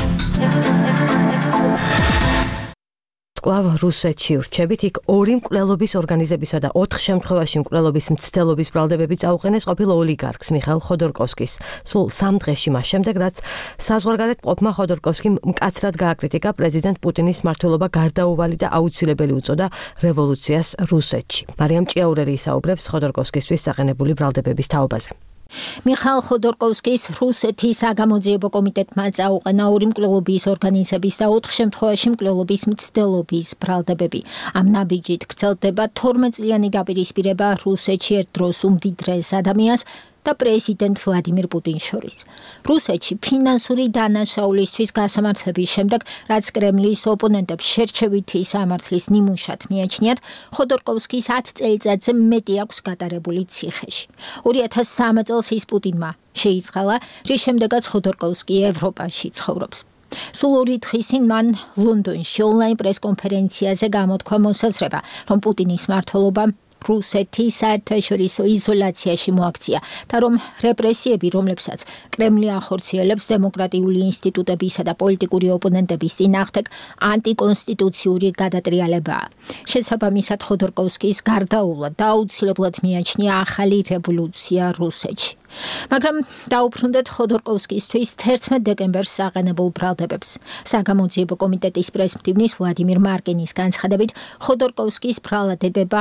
კვლავ რუსეთში ვრჩებით, იქ 2 მკვლელობის ორგანიზებისა და 4 შემთხვევაში მკვლელობის მცდელობის ბრალდებები წაუყენეს ყოფილ ოლიგარქს მიხაილ ხოდორკოვსკის. სულ 3 დღეში მას შემდეგ, რაც საზღვარგარეთ მყოფმა ხოდორკოვსკიმ მკაცრად გააკრიტიკა პრეზიდენტ პუტინის მმართველობა გარდაუვალი და აუცილებელი უწოდა რევოლუციას რუსეთში. მარიამ ჭიაურელი ისაუბრებს ხოდორკოვსკისთვის საყენებული ბრალდებების თაობაზე. მიხაილ ხოდორკოვსკის რუსეთის საგამოძიებო კომიტეტმა წაუყენა 2 მკვლელობის ორგანიზების და 4 შემთხვევაში მკვლელობის მცდელობის ბრალდებები. ამ ნაბიჯით გრძელდება 12 წლიანი დაპირისპირება რუსეთში ერთდროს უმდიდრეს ადამიანს და პრეზიდენტ ვლადიმირ პუტინს შორის. რუსეთში ფინანსური დანაშაულისთვის გასამართლების შემდეგ, რაც კრემლის ოპონენტებს შერჩევითი სამართლის ნიმუშად მიაჩნიათ, ხოდორკოვსკის 10 წელიწადზე მეტი აქვს გატარებული ციხეში. 2003 წელს ის პუტინმა შეიწყალა, რის შემდეგაც ხოდორკოვსკი ევროპაში ცხოვრობს. სულ 2 დღის წინ მან ლონდონში ონლაინ პრესკონფერენციაზე გამოთქვა მოსაზრება, რომ პუტინის მმართველობა რუსეთი საერთაშორისო იზოლაციაში მოაქცია და რომ რეპრესიები, რომლებსაც კრემლი ახორციელებს დემოკრატიული ინსტიტუტებისა და პოლიტიკური ოპონენტების წინააღმდეგ, ანტიკონსტიტუციური გადატრიალებაა. შესაბამისად, ხოდორკოვსკის გარდაუვლა აუცილებლად მიაჩნია ახალი რევოლუცია რუსეთში. მაგრამ დაუბრუნდეთ ხოდორკოვსკისთვის 11 დეკემბერს საყენებულ ბრალდებებს. საგამოძიებო კომიტეტის პრესმდივნის ვლადიმირ მარკინის განცხადებით, ხოდორკოვსკის ბრალდება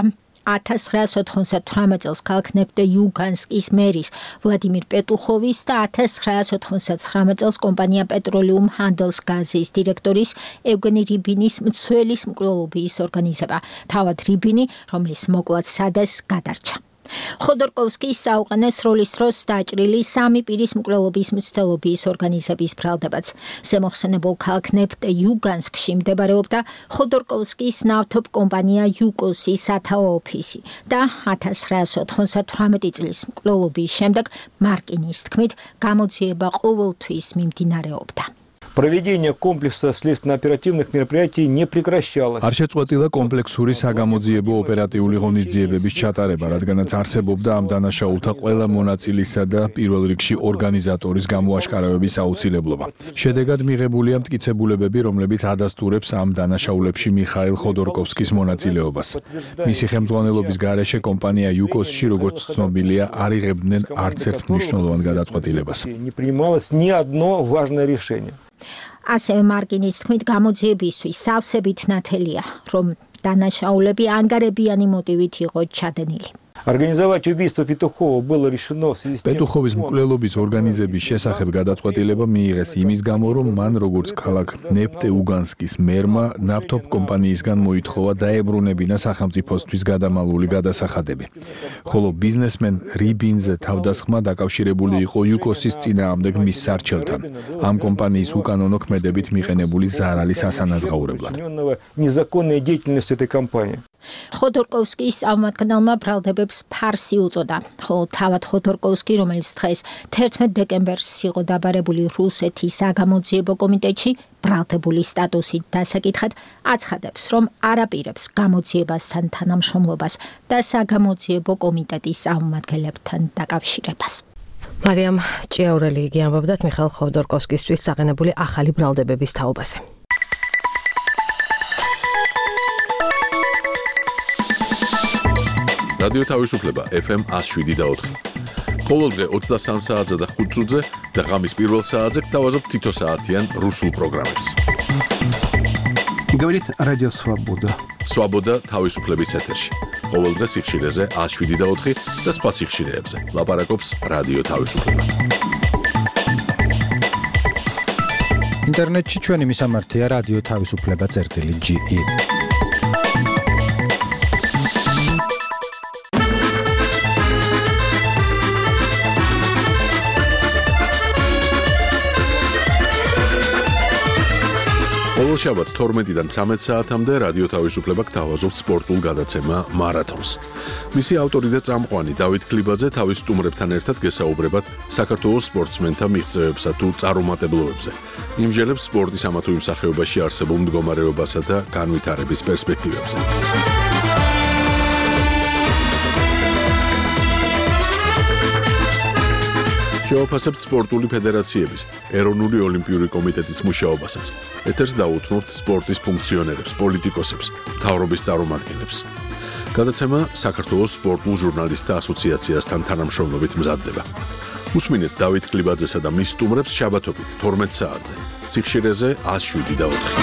1998 წელს ქალაქ ნეფტე-იუგანსკის მერის ვლადიმირ პეტუხოვის და 1999 წელს კომპანია პეტროლიუმ ჰანდელსგაზის დირექტორის ევგენი რიბინის მცველის მკვლელობის ორგანიზება. თავად რიბინი, რომლის მოკლაც სადას გადარჩა. ხოდორკოვსკის საუყენეს როლის დროს დაჭრილი 3 პირის მკვლელობის მცდელობის ორგანიზების ბრალდებაც. ზემოხსენებულ ქალაქ ნეფტე-იუგანსკში მდებარეობდა ხოდორკოვსკის ნავთობ კომპანია იუკოსის სათაო ოფისი და 1998 წლის მკვლელობის შემდეგ მარკინის თქმით გამოძიება ყოველთვის მიმდინარეობდა. Проведение комплекса следственно-оперативных мероприятий не прекращалось. არ შეწყვეტილა კომპლექსური საგამოძიებო ოპერატიული ღონისძიებების ჩატარება, რადგანაც არსებობდა ამ დანაშაულთა ყველა მონაწილისა და პირველ რიგში ორგანიზატორის გამოაშკარავების აუცილებლობა. შედეგად მიღებულია მტკიცებულებები, რომლებიც ადასტურებს ამ დანაშაულებში მიხაილ ხოდორკოვსკის მონაწილეობას. მისი ხელმძღვანელობის გარეშე კომპანია იუკოსში, როგორც ცნობილია, არ იღებდნენ არც ერთ მნიშვნელოვან გადაწყვეტილებას. Не принималось ни одно важное решение. ასევე მარკინის თქმით გამოძიებისთვის სავსებით ნათელია, რომ დანაშაულები ანგარებიანი მოტივით იყო ჩადენილი. Организовать убийство Петухова было решено в связи с тем, პეტუხოვის მკვლელობის ორგანიზების შესახებ გადაწყვეტილება მიიღეს იმის გამო, რომ მან როგორც ქალაქ ნეფტეუგანსკის მერმა ნავთობ კომპანიისგან მოითხოვა დაებრუნებინა სახელმწიფოსთვის გადამალული გადასახადები. ხოლო ბიზნესმენ რიბინზე თავდასხმა დაკავშირებული იყო იუკოსის წინააღმდეგ მის სარჩელთან, ამ კომპანიის უკანონო ქმედებით მიყენებული ზარალის ასანაზღაურებლად. незаконная деятельность этой компании. ხოდორკოვსკის წარმომადგენელმა ბრალდებებს ფარსი უწოდა, ხოლო თავად ხოდორკოვსკი, რომელიც დღეს 11 დეკემბერს იყო დაბარებული რუსეთის საგამოძიებო კომიტეტში, ბრალდებული სტატუსით დასაკითხად აცხადებს, რომ არაპირებს გამოძიებასთან თანამშრომლობას და საგამოძიებო კომიტეტის წარმომადგენლებთან დაკავშირებას. მარიამ ჭიაურელი იგი ამბობდა მიხაილ ხოდორკოვსკისთვის საყენებული ახალი ბრალდებების თაობაზე. რადიო თავისუფლება FM 107.4. ყოველდღე 23 საათზე და 5 წუთზე და ღამის პირველ საათზე გთავაზობთ თითო საათიან რუსულ პროგრამებს. Говорит Радио Свобода. Свобода თავისუფლების ეთერში. ყოველდღე სიხშირეზე 107.4 და სხვა სიხშირეებზე. ლაპარაკობს რადიო თავისუფლება. ინტერნეტში ჩვენი მისამართია რადიო თავისუფლება.ge. ყოველ შაბათს 12-დან 13 საათამდე რადიო თავისუფლება გთავაზობთ სპორტულ გადაცემა მარათონს. მისი ავტორი და წამყვანი დავით ქლიბაძე თავის სტუმრებთან ერთად გესაუბრებათ საქართველოს სპორტსმენთა მიღწევებსა თუ წარუმატებლობებზე. იმჟელებს სპორტის ამა თუ იმ სახეობაში არსებულ მდგომარეობასა და განვითარების პერსპექტივებზე. შევაფასებთ სპორტული ფედერაციების, ეროვნული ოლიმპიური კომიტეტის მუშაობასაც. ეთერს დაუთმობთ სპორტის ფუნქციონერებს, პოლიტიკოსებს, მთავრობის წარმომადგენლებს. გადაცემა საქართველოს სპორტულ ჟურნალისტთა ასოციაციასთან თანამშრომლობით მზადდება. უსმინეთ დავით ქლიბაძესა და მის სტუმრებს შაბათობით 12 საათზე. სიხშირეზე 107.4.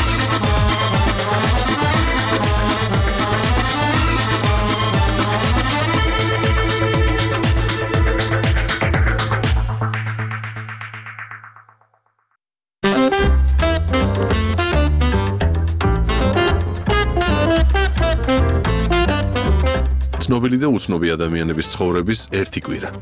ცნობილი და უცნობი ადამიანების ცხოვრების ერთი კვირა.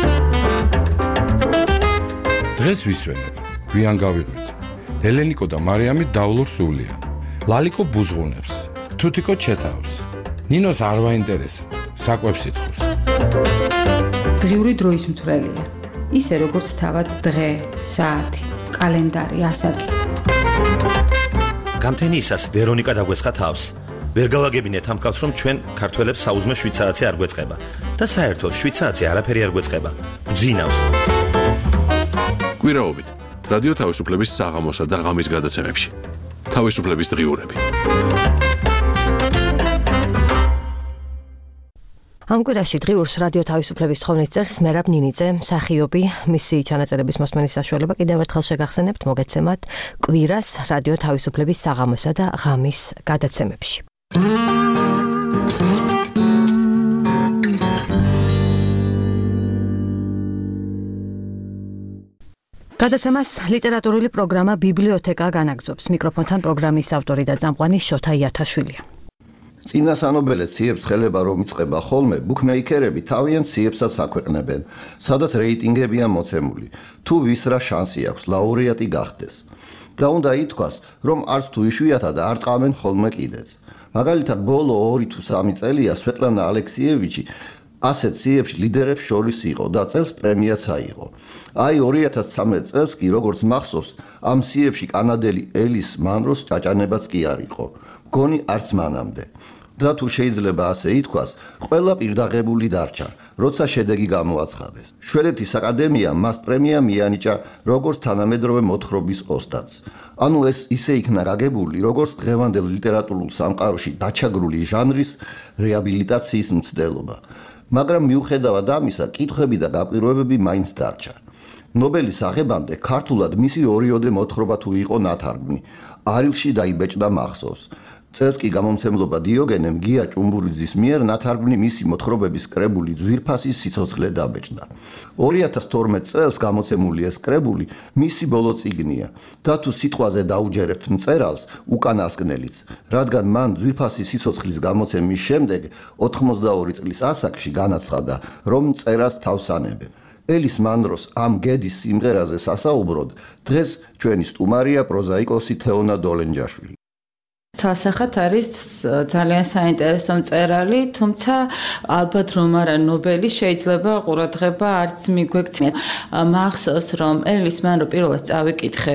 დღეს ვისვენებ, გვიან გავიღვიძე. ელენიკო და მარიამი დავლურ სულია. ლალიკო ბუზღუნებს, თუთიკო ჩეთავს. ნინოს არ ვაინტერესა, საკვებს ითხოვს. დღიური დროის მთვრელია. ისე როგორც თავად დღე, საათი, კალენდარი, ასაკი. გამთენიისას ვერონიკა დაგვესხა თავს. ვერ გავაგებინეთ ამ კაცს, რომ ჩვენ ქართველებს საუზმე შვიცარიცი არ გვეწყება და საერთოდ შვიცარიცი არაფერი არ გვეწყება. გძინავს. კვირაობით რადიო თავისუფლების საღამოსა და ღამის გადაცემებში. თავისუფლების დღიურები. ამ კვირაში დღიურს რადიო თავისუფლების თხოვნით წერს მერაბ ნინიძე, მსახიობი, მისი ჩანაწერების მოსმენის საშუალება კიდევ ერთხელ შეგახსენებთ, მოგეცემათ კვირას რადიო თავისუფლების საღამოსა და ღამის გადაცემებში. გადაცემას ლიტერატურული პროგრამა ბიბლიოთეკა განაგრძობს. მიკროფონთან პროგრამის ავტორი და წამყვანი შოთა იათაშვილია. წინა სანობელე ციებს ხელება რომ იწყება ხოლმე, ბუქმეიკერები თავიანთ ციებსაც აქვეყნებენ, სადაც რეიტინგებია მოცემული, თუ ვის რა შანსი აქვს ლაურეატი გახდეს. და უნდა ითქვას, რომ არც თუ იშვიათად არ ტყავენ ხოლმე კიდეც. მაგალითად, ბოლო 2 თუ 3 წელია სვეტლანა ალექსიევიჩი ასეთ სიებში ლიდერებს შორის იყო და წელს პრემიაც აიღო. აი 2013 წელს კი როგორც მახსოვს, ამ სიებში კანადელი ელის მანროს ჭაჭანებაც კი არ იყო. გონი არც მანამდე. და თუ შეიძლება ასე ითქვას, ყველა პირდაღებული დარჩა, როცა შედეგი გამოაცხადეს. შვედეთის აკადემიამ მას პრემია მიანიჭა როგორც თანამედროვე მოთხრობის ოსტატს. ანუ ეს ისე იქნა გაგებული, როგორც დღევანდელ ლიტერატურულ სამყაროში დაჩაგრული ჟანრის რეაბილიტაციის მცდელობა. მაგრამ მიუხედავად ამისა, კითხვები და გაკვირვებები მაინც დარჩა. ნობელის აღებამდე ქართულად მისი ორიოდე მოთხრობა თუ იყო ნათარგმნი, არილში დაიბეჭდა მახსოვს. წელს კი გამომცემლობა დიოგენემ გია ჭუმბურიძის მიერ ნათარგმნი მისი მოთხრობების კრებული ძვირფასის სიცოცხლე დაბეჭდა. 2012 წელს გამოცემული ეს კრებული მისი ბოლო წიგნია და თუ სიტყვაზე დაუჯერებთ მწერალს, უკანასკნელიც, რადგან მან ძვირფასის სიცოცხლის გამოცემის შემდეგ 82 წლის ასაკში განაცხადა, რომ მწერას თავს ანებენ. ელის მანროს ამ გედის სიმღერაზე სასაუბროდ დღეს ჩვენი სტუმარია პროზაიკოსი თეონა დოლენჯაშვილი. სასახად არის ძალიან საინტერესო მწერალი, თუმცა ალბათ რომ არა ნობელი შეიძლება ყურადღება არც მიგვექცია. მახსოვს რომ ელის მანრო პირველად წავიკითხე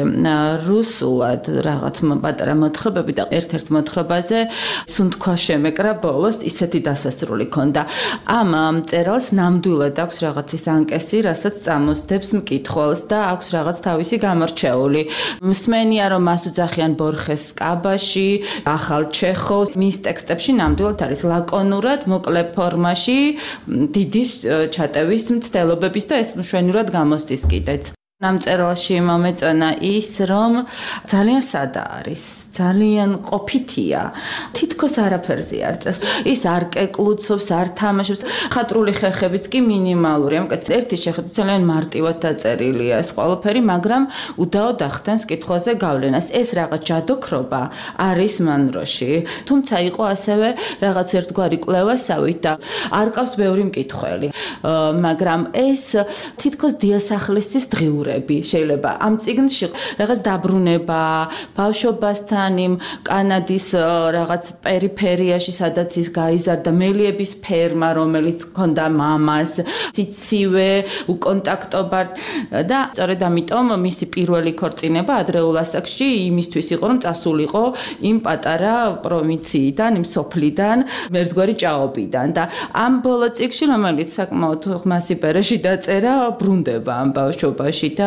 რუსულად რაღაც პატარა მოთხრობები და ერთ-ერთ მოთხრობაზე სუნთქვა შემეკრა ბოლოს ისეთი დასასრული ქონდა. ამ მწერალს ნამდვილად აქვს რაღაცის ანკესი, რასაც წამოსდებს მკითხველს და აქვს რაღაც თავისი გამორჩეული. მსმენია რომ მას უძახიან ბორხეს სკაბაში, ახალ ჩეხოვს, მის ტექსტებში ნამდვილად არის ლაკონურად, მოკლე ფორმაში, დიდი ჩატევის მცდელობების და ეს მშვენივრად გამოსდის კიდეც. ამ მწერალში მომეწონა ის, რომ ძალიან სადა არის, ძალიან ყოფითია, თითქოს არაფერზე არ წეს. ის არ კეკლუცობს, არ თამაშობს, ხატრული ხერხებიც კი მინიმალურია. ერთი შეხედვით ძალიან მარტივად დაწერილია ეს ყველაფერი, მაგრამ უდაოდ ახდენს კითხვაზე გავლენას. ეს რაღაც ჯადოქრობა არის მანროში, თუმცა იყო ასევე რაღაც ერთგვარი კვლევასავით და არ ყავს ბევრი მკითხველი. მაგრამ ეს თითქოს დიასახლისის დღიურები შეიძლება ამ წიგნში რაღაც დაბრუნება, ბავშვობასთან იმ კანადის რაღაც პერიფერიაში, სადაც ის გაიზარდა, მელიების ფერმა, რომელიც ჰქონდა მამას, ციცივე, უკონტაქტობა და სწორედ ამიტომ მისი პირველი ქორწინება ადრეულ ასაკში იმისთვის იყო, რომ წასულიყო იმ პატარა პროვინციიდან, იმ სოფლიდან, ერთგვარი ჭაობიდან და ამ ბოლო წიგნში, რომელიც საკმაოდ ხმასი პერეში დაწერა, ბრუნდება ამ ბავშვობაში და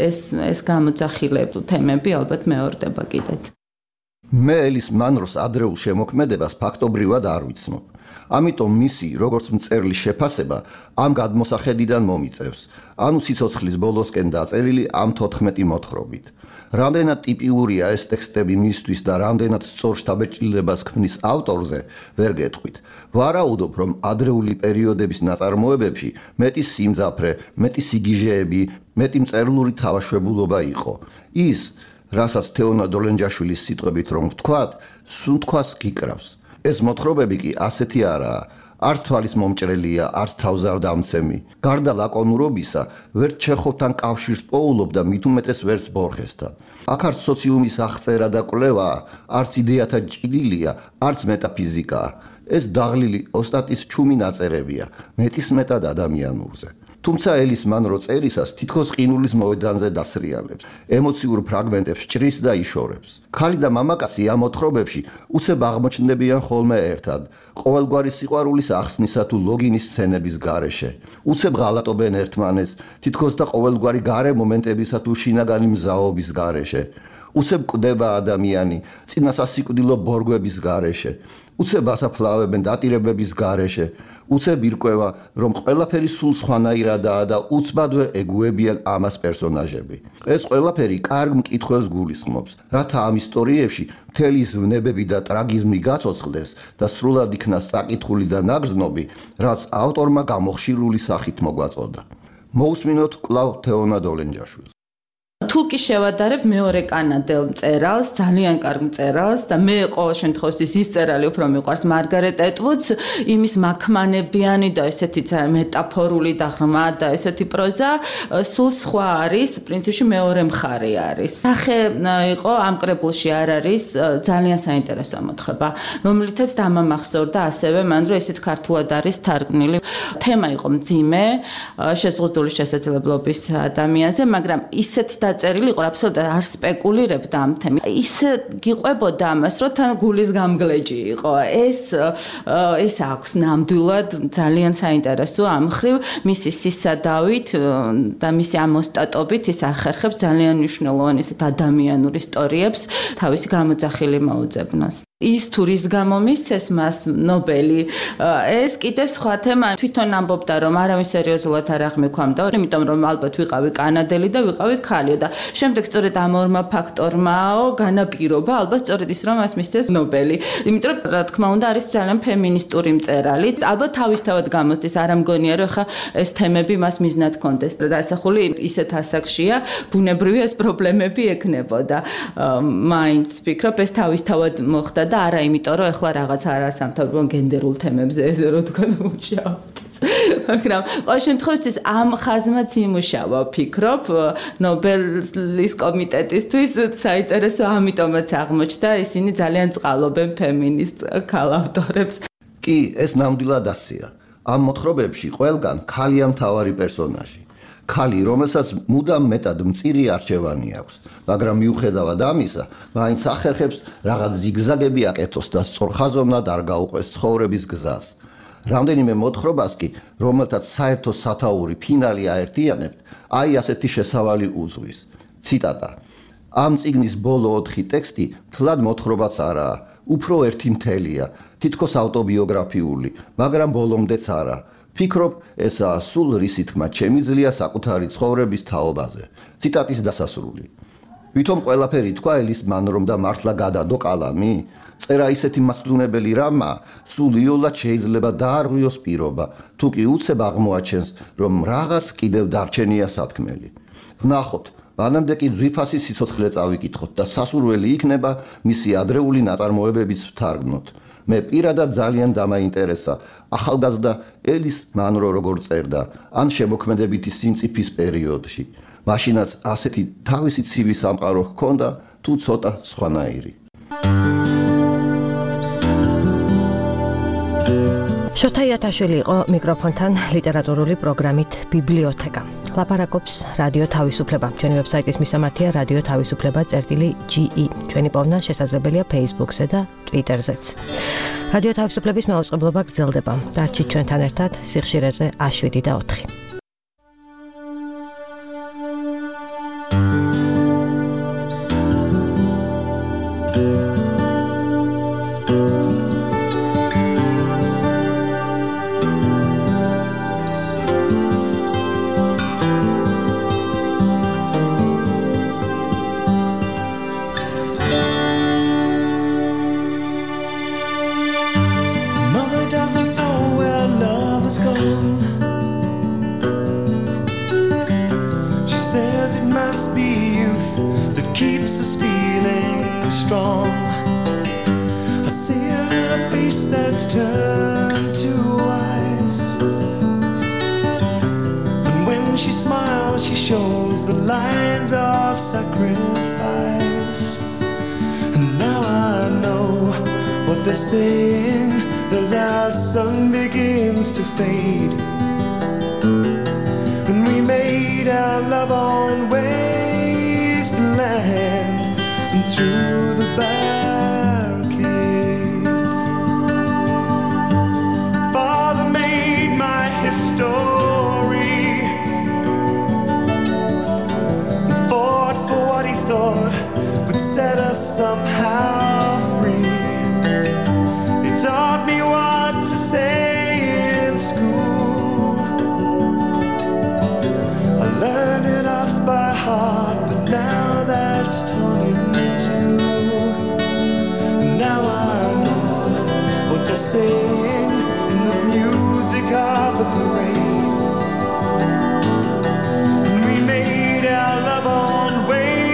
ეს გამოძახილებ თემები ალბათ მეორდება კიდეც. მე ელის მანროს ადრეულ შემოქმედებას ფაქტობრივად არ ვიცნობ. ამიტომ მისი, როგორც მწერლის შეფასება, ამ გადმოსახედიდან მომიწევს, ანუ სიცოცხლის ბოლოსკენ დაწერილი ამ 14 მოთხრობით. რამდენად ტიპიურია ეს ტექსტები მისთვის და რამდენად სწორ შთაბეჭდილებას ქმნის ავტორზე, ვერ გეტყვით. ვარაუდობ, რომ ადრეული პერიოდების ნაწარმოებებში მეტი სიმძაფრე, მეტი სიგიჟეები, მეტი მწერლური თავაშვებულობა იყო. ის, რასაც თეონა დოლენჯაშვილის სიტყვებით რომ ვთქვათ, სუნთქვას გიკრავს. ეს მოთხრობები კი ასეთი არაა. არც თვალის მომჭრელია, არც თავზარდამცემი. გარდა ლაკონურობისა, ვერ ჩეხოვთან კავშირს პოულობ და მით უმეტეს ვერც ბორხესთან. აქ არც სოციუმის აღწერა და კვლევაა, არც იდეათა ჭიდილია, არც მეტაფიზიკაა. ეს დაღლილი ოსტატის ჩუმი ნაწერებია, მეტისმეტად ადამიანურზე. თუმცა ელის მანრო წერისას თითქოს ყინულის მოედანზე დასრიალებს, ემოციურ ფრაგმენტებს ჭრის და იშორებს. ქალი და მამაკაცი ამ მოთხრობებში უცებ აღმოჩნდებიან ხოლმე ერთად, ყოველგვარი სიყვარულის ახსნისა თუ ლოგინის სცენების გარეშე. უცებ ღალატობენ ერთმანეთს, თითქოს და ყოველგვარი გარე მომენტებისა თუ შინაგანი მზაობის გარეშე. უცებ კვდება ადამიანი, წინასასიკვდილო ბორგვების გარეშე. უცებ ასაფლავებენ დატირებების გარეშე. უცებ ირკვევა, რომ ყველაფერი სულ სხვანაირადაა და უცბადვე ეგუებიან ამას პერსონაჟები. ეს ყველაფერი კარგ მკითხველს გულისხმობს, რათა ამ ისტორიებში მთელი ის ვნებები და ტრაგიზმი გაცოცხლდეს და სრულად იქნას საკითხული და ნაგრძნობი, რაც ავტორმა გამოხშირული სახით მოგვაწოდა. მოусმინოთ კვლავ თეონა დოლენჯაშვილს. თუ კი შევადარებ მეორე კანადელ მწერალს, ძალიან კარგ მწერალს და მე ყოველ შემთხვევაში ის მწერალი უფრო მიყვარს მარგარეტ ეტვუდს, იმის მაქმანებიანი და ესეთი მეტაფორული და ღრმა და ესეთი პროზა სულ სხვა არის, პრინციპში მეორე მხარე არის. სახე იყო ამ კრებულში არ არის ძალიან საინტერესო მოთხრობა, რომლითაც დამამახსოვრდა ასევე მან რომ ესეც ქართულად არის თარგმნილი. თემა იყო მძიმე, შეზღუდული შესაძლებლობის ადამიანზე, მაგრამ ისეთი დაწერილი იყო, აბსოლუტურად არ სპეკულირებდა ამ თემით. ისე გიყვებოდა ამას, რომ თან გულის გამგლეჯი იყო. ეს აქვს ნამდვილად ძალიან საინტერესო ამ მხრივ მისი სისადავით და მისი ამ ოსტატობით ის ახერხებს ძალიან მნიშვნელოვან ესეთ ადამიანურ ისტორიებს თავისი გამოძახილი მოუძებნოს. ის თურის გამო მისცეს მას ნობელი ეს კიდე სხვა თემა თვითონ ამბობდა რომ არავინ სერიოზულად არ აღმექვამდა იმიტომ რომ ალბათ ვიყავი კანადელი და ვიყავი ქალიო და შემდეგ სწორედ ამ ორმა ფაქტორმაო განაპირობა ალბათ სწორედ ის რომ მას მისცეს ნობელი იმიტომ რომ რა თქმა უნდა არის ძალიან ფემინისტური მწერალი ალბათ თავისთავად გამოსდის არ ამგონია რომ ხა ეს თემები მას მიზნად კონდეს და ასახული ისეთ ასაკშია ბუნებრივია ეს პრობლემები ექნებოდა მაინც ვფიქრობ ეს თავისთავად მოხდა და არა იმიტომ რომ ეხლა რაღაც არასამთავრობო გენდერულ თემებზე რო თქვა მუშაობთ. მაგრამ ყოველ შემთხვევაში ამ ხაზმაც იმუშავა ვფიქრობ ნობელის კომიტეტისთვის საინტერესო ამიტომაც აღმოჩნდა ისინი ძალიან წყალობენ ფემინისტ ქალ ავტორებს. კი ეს ნამდვილად ასეა. ამ მოთხრობებში ყველგან ქალია მთავარი პერსონაჟი. ქალი, რომელსაც მუდამ მეტად მწირი არჩევანი აქვს, მაგრამ მიუხედავად ამისა, მაინც ახერხებს რაღაც ზიგზაგები აკეთოს და სწორხაზოვნად არ გაუყვეს ცხოვრების გზას. რამდენიმე მოთხრობას კი, რომელთაც საერთო სათაური ფინალი აერთიანებთ, აი ასეთი შესავალი უძღვის. ციტატა: ამ წიგნის ბოლო 4 ტექსტი თლად მოთხრობაც არაა, უფრო ერთი მთელია, თითქოს ავტობიოგრაფიული, მაგრამ ბოლომდეც არა. ფიქრობ, ესაა სულ რისი თქმა შემიძლია საკუთარი ცხოვრების თაობაზე. ციტატის დასასრული. ვითომ ყველაფერი თქვა ელის მან რომ და მართლა გადადო კალამი? წერა ისეთი მასწავლებელი რამა, სულ იოლად შეიძლება დაარღვიოს პირობა, თუ კი უცებ აღმოაჩენს, რომ რაღაც კიდევ დარჩენია სათქმელი. ვნახოთ, მანამდე კი ძვირფასი სიცოცხლე წავიკითხოთ და სასურველი იქნება მისი ადრეული ნაწარმოებებიც ვთარგმნოთ. მე პირადად ძალიან დამაინტერესა ახალგაზრდა ელის მანრო როგორ წერდა, ან შემოქმედებითი სიმწიფის პერიოდში. მაშინაც ასეთი თავისი ცივი სამყარო ჰქონდა, თუ ცოტა სხვანაირი. შოთა იათაშვილი იყო მიკროფონთან ლიტერატურული პროგრამით ბიბლიოთეკა. ლაპარაკობს რადიო თავისუფლება. ჩვენი ვებსაიტის მისამართია რადიო თავისუფლება.ge. ჩვენი პოვნა შესაძლებელია Facebook-ზე და Twitter-ზეც. რადიო თავისუფლების მაუწყებლობა გრძელდება. დარჩით ჩვენთან ერთად სიხშირეზე A7 და 4. We made our love on waves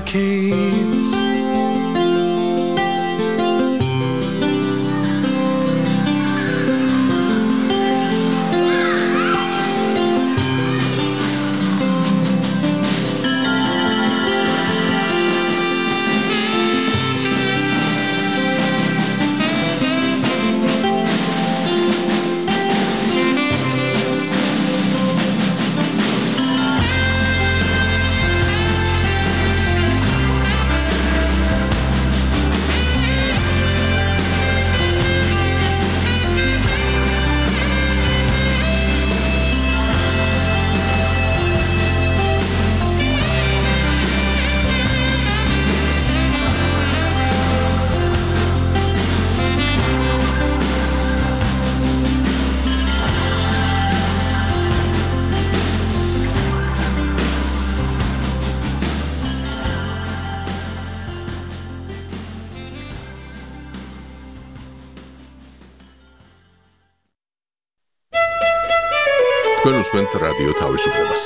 hurricanes. თქვენ უსმენთ რადიო თავისუფლებას.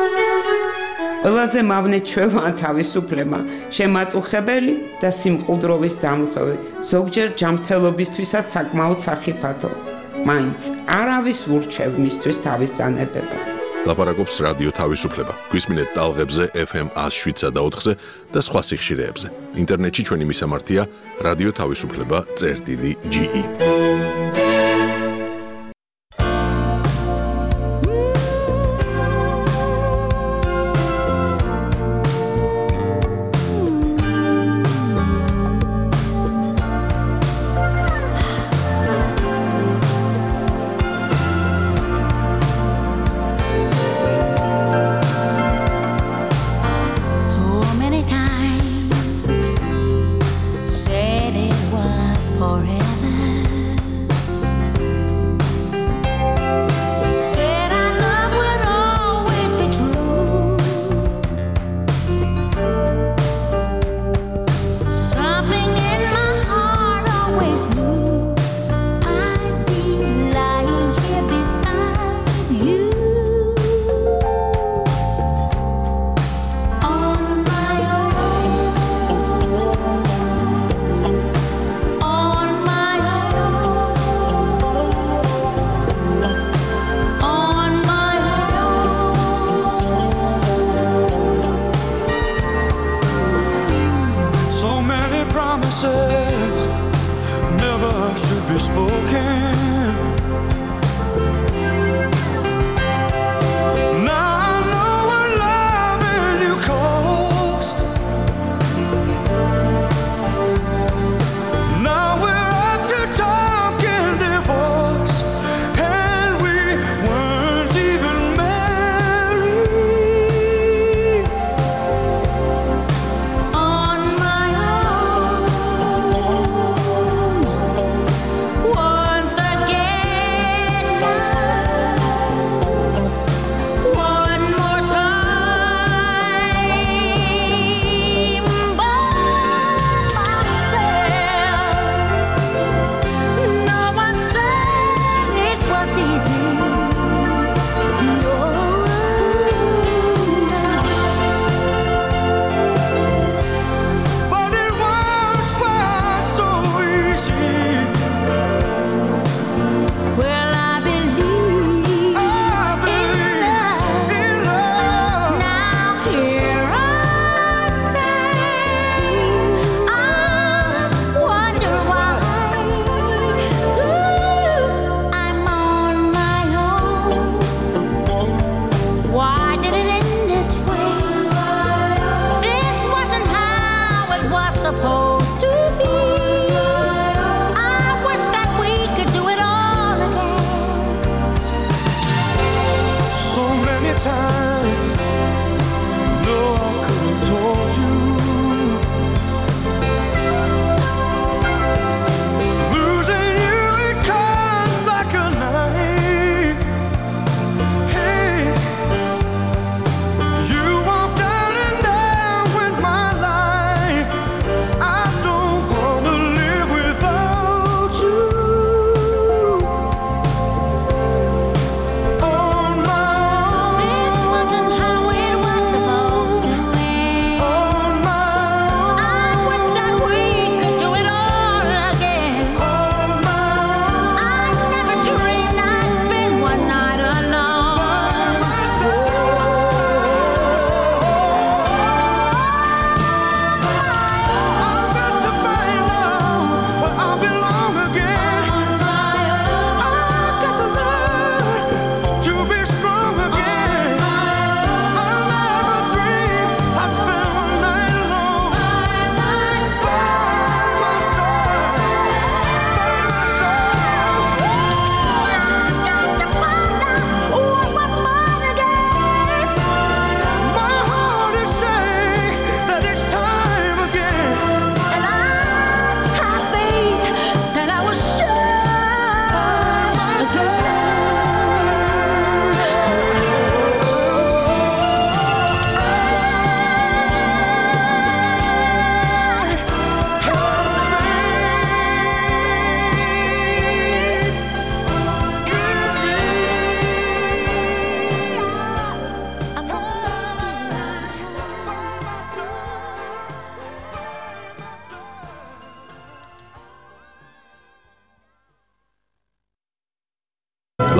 ყველაზე მავნე ჩვევა თავისუფლება, შემაწუხებელი და სიმყუდროვის დამრღვევი, ზოგჯერ ჯანმრთელობისთვისაც საკმაოდ სახიფათო. მაინც არავის ურჩევ მისთვის თავის დანებებას. ლაპარაკობს რადიო თავისუფლება. გვისმინეთ ტალღებზე FM 107.4-ზე და სხვა სიხშირეებზე. ინტერნეტში ჩვენი მისამართია რადიო თავისუფლება.ge. I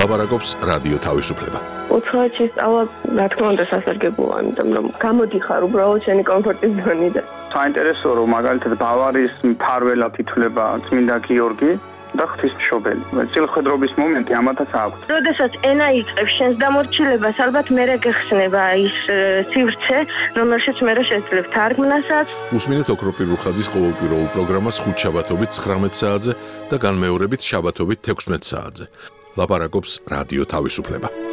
ლაპარაკობს რადიო თავისუფლება. უცხოეთში სწავლა, რა თქმა უნდა, სასარგებლოა, იმიტომ რომ გამოდიხარ უბრალოდ შენი კომფორტის ზონიდან. საინტერესოა, რომ მაგალითად ბავარიის მფარველად ითვლება წმინდა გიორგი და ღვთისმშობელი. წილხედრობის მომენტი ამათაც აქვს. როდესაც ენა იწყებს შენს დამორჩილებას, ალბათ მერე გეხსნება ის სივრცე, რომელშიც მერე შეძლებ თარგმნასაც. უსმინეთ ოქროპირ რუხაძის ყოველკვირეულ პროგრამას ხუთშაბათობით 19 საათზე და განმეორებით შაბათობით 16 საათზე. ლაპარაკობს რადიო თავისუფლება.